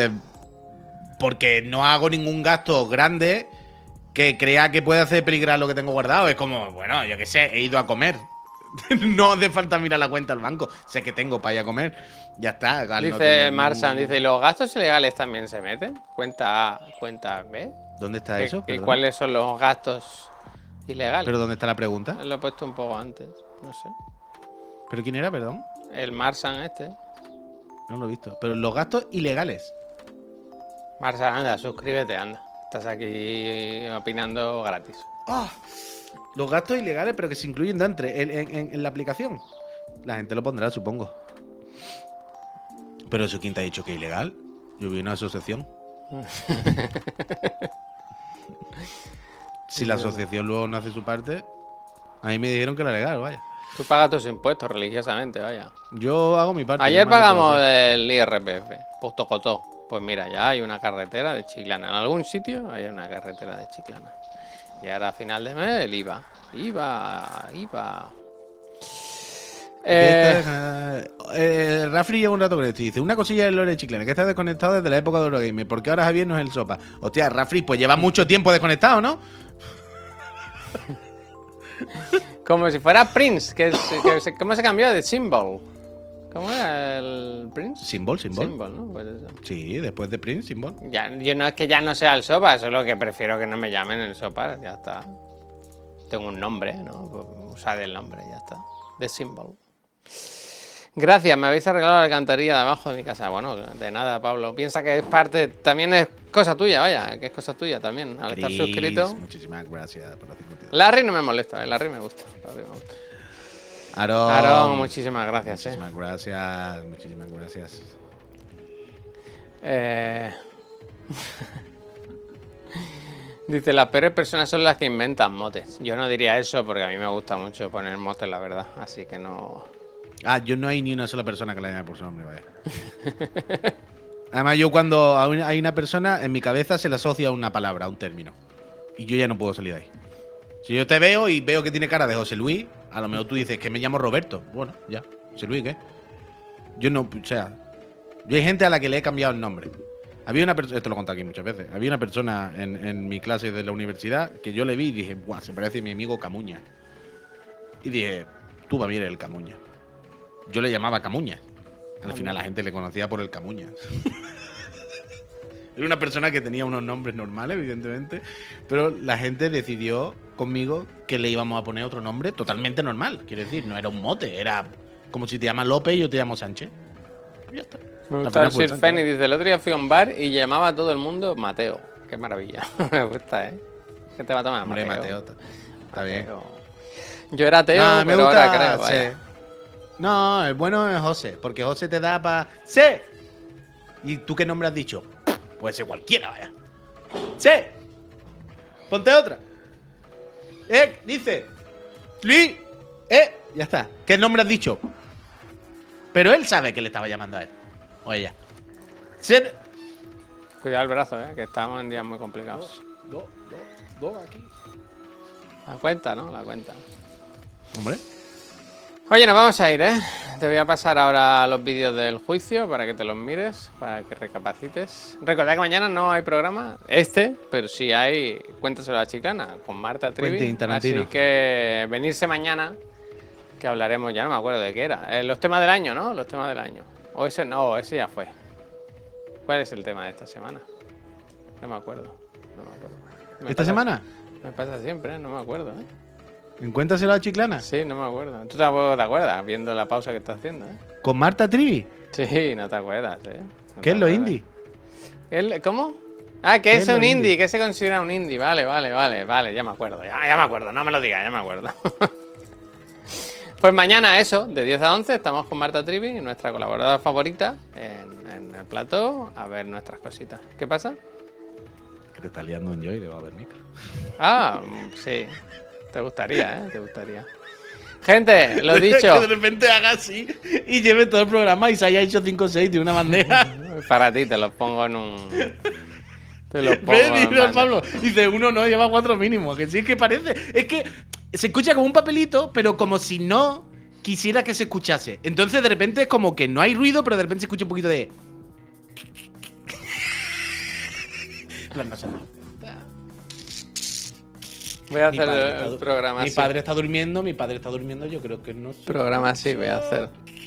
porque no hago ningún gasto grande que crea que puede hacer peligrar lo que tengo guardado. Es como, bueno, yo qué sé, he ido a comer No hace falta mirar la cuenta al banco. Sé que tengo para ir a comer. Ya está. Al no Dice tener Marsan, ningún- dice, ¿y los gastos ilegales también se meten? Cuenta A, cuenta B. ¿Dónde está eso? ¿Y Perdón. cuáles son los gastos ilegales? ¿Pero dónde está la pregunta? Lo he puesto un poco antes, no sé. ¿Pero quién era? Perdón. El Marsan este. No lo he visto. Pero los gastos ilegales. Marsan, anda, suscríbete, anda. Estás aquí opinando gratis. ¡Ah! Los gastos ilegales, pero que se incluyen dentro en la aplicación. La gente lo pondrá, supongo. Pero eso, ¿quién te ha dicho que es ilegal? Yo vi una asociación. Si la asociación luego no hace su parte, a mí me dijeron que era legal, vaya. Tú pagas tus impuestos religiosamente, vaya. Yo hago mi parte. Ayer ¿qué más le puedo pagamos hacer? el IRPF, Postocotó. Pues mira, ya hay una carretera de Chiclana. En algún sitio hay una carretera de Chiclana. Y ahora a final de mes el IVA. IVA. Rafri lleva un rato con esto y dice: una cosilla del lore chiclana, que está desconectado desde la época de Eurogamer. Porque ahora Javier no es el sopa. Hostia, Rafri, pues lleva mucho tiempo desconectado, ¿no? Como si fuera Prince, ¿cómo se cambió de Symbol? ¿Cómo era el Prince? Symbol. Symbol, ¿no? Pues eso. Sí, después de Prince, Symbol. Ya, yo no es que ya no sea el sopa, solo que prefiero que no me llamen el sopa, ya está. Tengo un nombre, ¿no? Pues usar el nombre, ya está. The Symbol. Gracias, me habéis arreglado la alcantarilla de abajo de mi casa. Bueno, de nada, Pablo. Piensa que es parte, también es cosa tuya, vaya, que es cosa tuya también. Al estar Chris, suscrito. muchísimas gracias por la 52. Larry no me molesta, Larry me gusta. Aaron, Aaron, muchísimas gracias, muchísimas gracias. Muchísimas gracias. Dice, las peores personas son las que inventan motes. Yo no diría eso porque a mí me gusta mucho poner motes, la verdad. Así que no... Yo no hay ni una sola persona que la llame por su nombre, vaya. Además, yo cuando hay una persona, en mi cabeza se le asocia a una palabra, a un término. Y yo ya no puedo salir de ahí. Si yo te veo y veo que tiene cara de José Luis, a lo mejor tú dices que me llamo Roberto. Bueno, ya. José Luis, ¿qué? Yo no, o sea, yo hay gente a la que le he cambiado el nombre. Había una persona, esto lo he contado aquí muchas veces, había una persona en mi clase de la universidad que yo le vi y dije, ¡buah! Se parece a mi amigo Camuña. Y dije, tú va a eres el Camuña. Yo le llamaba Camuña. Al final la gente le conocía por el Camuña. Era una persona que tenía unos nombres normales, evidentemente, pero la gente decidió conmigo que le íbamos a poner otro nombre totalmente normal. Quiero decir, no era un mote, era como si te llamas López y yo te llamo Sánchez. Ya está. Me La gusta pena el fue Sir Sánchez. Feni, dice, el otro día fui a un bar y llamaba a todo el mundo Mateo. Qué maravilla. Me gusta, ¿eh? ¿Qué te va a tomar, Hombre, Mateo? Mateo. Está bien. Yo era ateo, No, pero ahora creo, vaya. sí. No, el bueno es José, porque José te da para... ¡Sí! ¿Y tú qué nombre has dicho? Puede ser cualquiera, vaya. ¡Sí! Ponte otra. Dice. Luis. Ya está. ¿Qué nombre has dicho? Pero él sabe que le estaba llamando a él. O ella. Ser. Cuidado el brazo, que estamos en días muy complicados. Dos aquí. La cuenta, ¿no? La cuenta. Hombre. Oye, nos vamos a ir, ¿eh? Te voy a pasar ahora los vídeos del juicio para que te los mires, para que recapacites. Recordad que mañana no hay programa, pero sí hay Cuéntaselo a la Chiclana con Marta Trivi. Quentin Tarantino. Así que venirse mañana, que hablaremos, ya no me acuerdo de qué era. Los temas del año, ¿no? Los temas del año. O ese no, ese ya fue. ¿Cuál es el tema de esta semana? No me acuerdo. ¿Esta semana? Me pasa siempre, no me acuerdo, ¿eh? Encuéntaselo a Chiclana. Sí, no me acuerdo. Tú tampoco te acuerdas, viendo la pausa que estás haciendo, ¿eh? Con Marta Trivi. Sí, no te acuerdas, ¿eh? No ¿Qué es te lo acuerdas. indie? ¿Cómo? Ah, que ¿Qué es es lo un indie, indie? que se considera un indie. Vale, ya me acuerdo. Ya me acuerdo, no me lo digas, ya me acuerdo. Pues mañana eso, de 10 a 11, estamos con Marta Trivi, nuestra colaboradora favorita, en el plató, a ver nuestras cositas. ¿Qué pasa? Que te está liando un Joy de Babel Micro. Ah, sí. Te gustaría, ¿eh? Te gustaría. Gente, lo dicho. Que de repente haga así y lleve todo el programa y se haya hecho 5 o 6 de una bandeja. Para ti, te los pongo en un... Te los pongo ¿Ves? en Dice bandeja. Pablo. Dice, uno no, lleva 4 mínimo. Que sí, es que parece. Es que se escucha como un papelito, pero como si no quisiera que se escuchase. Entonces de repente es como que no hay ruido, pero de repente se escucha un poquito de. No sé. Voy a Mi hacer padre el está- programa Mi así. padre está durmiendo, yo creo que no. Programa así voy a hacer.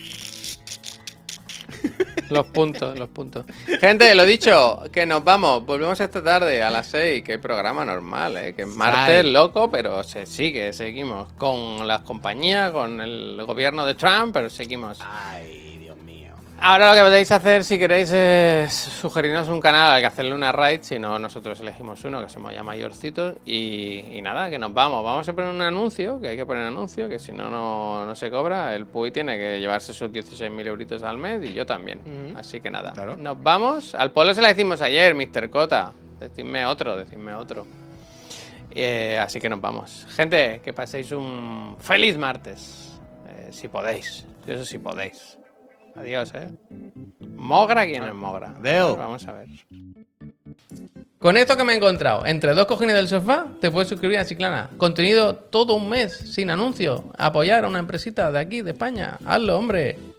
Los puntos, los puntos. Gente, lo dicho, que nos vamos. Volvemos esta tarde a las 6, que hay programa normal, que es martes Sai. loco, pero se sigue, seguimos. Con las compañías, con el gobierno de Trump, pero seguimos. Ay, Dios mío. Ahora lo que podéis hacer, si queréis, es sugerirnos un canal al que hacerle una raid. Si no, nosotros elegimos uno que somos ya mayorcitos. Y nada, que nos vamos. Vamos a poner un anuncio, que hay que poner anuncio, que si no, no se cobra. El Puy tiene que llevarse sus 16.000 euritos al mes y yo también. Así que nada, Claro. nos vamos. Al pueblo se la decimos ayer, Mr. Cota. Decidme otro, decidme otro. Así que nos vamos. Gente, que paséis un feliz martes. Si podéis. Eso sí podéis. Adiós, Mogra, ¿quién es Mogra? Adeu. Vamos a ver. Con esto que me he encontrado, entre dos cojines del sofá, te puedes suscribir a Chiclana. Contenido todo un mes, sin anuncio. Apoyar a una empresita de aquí, de España. Hazlo, hombre.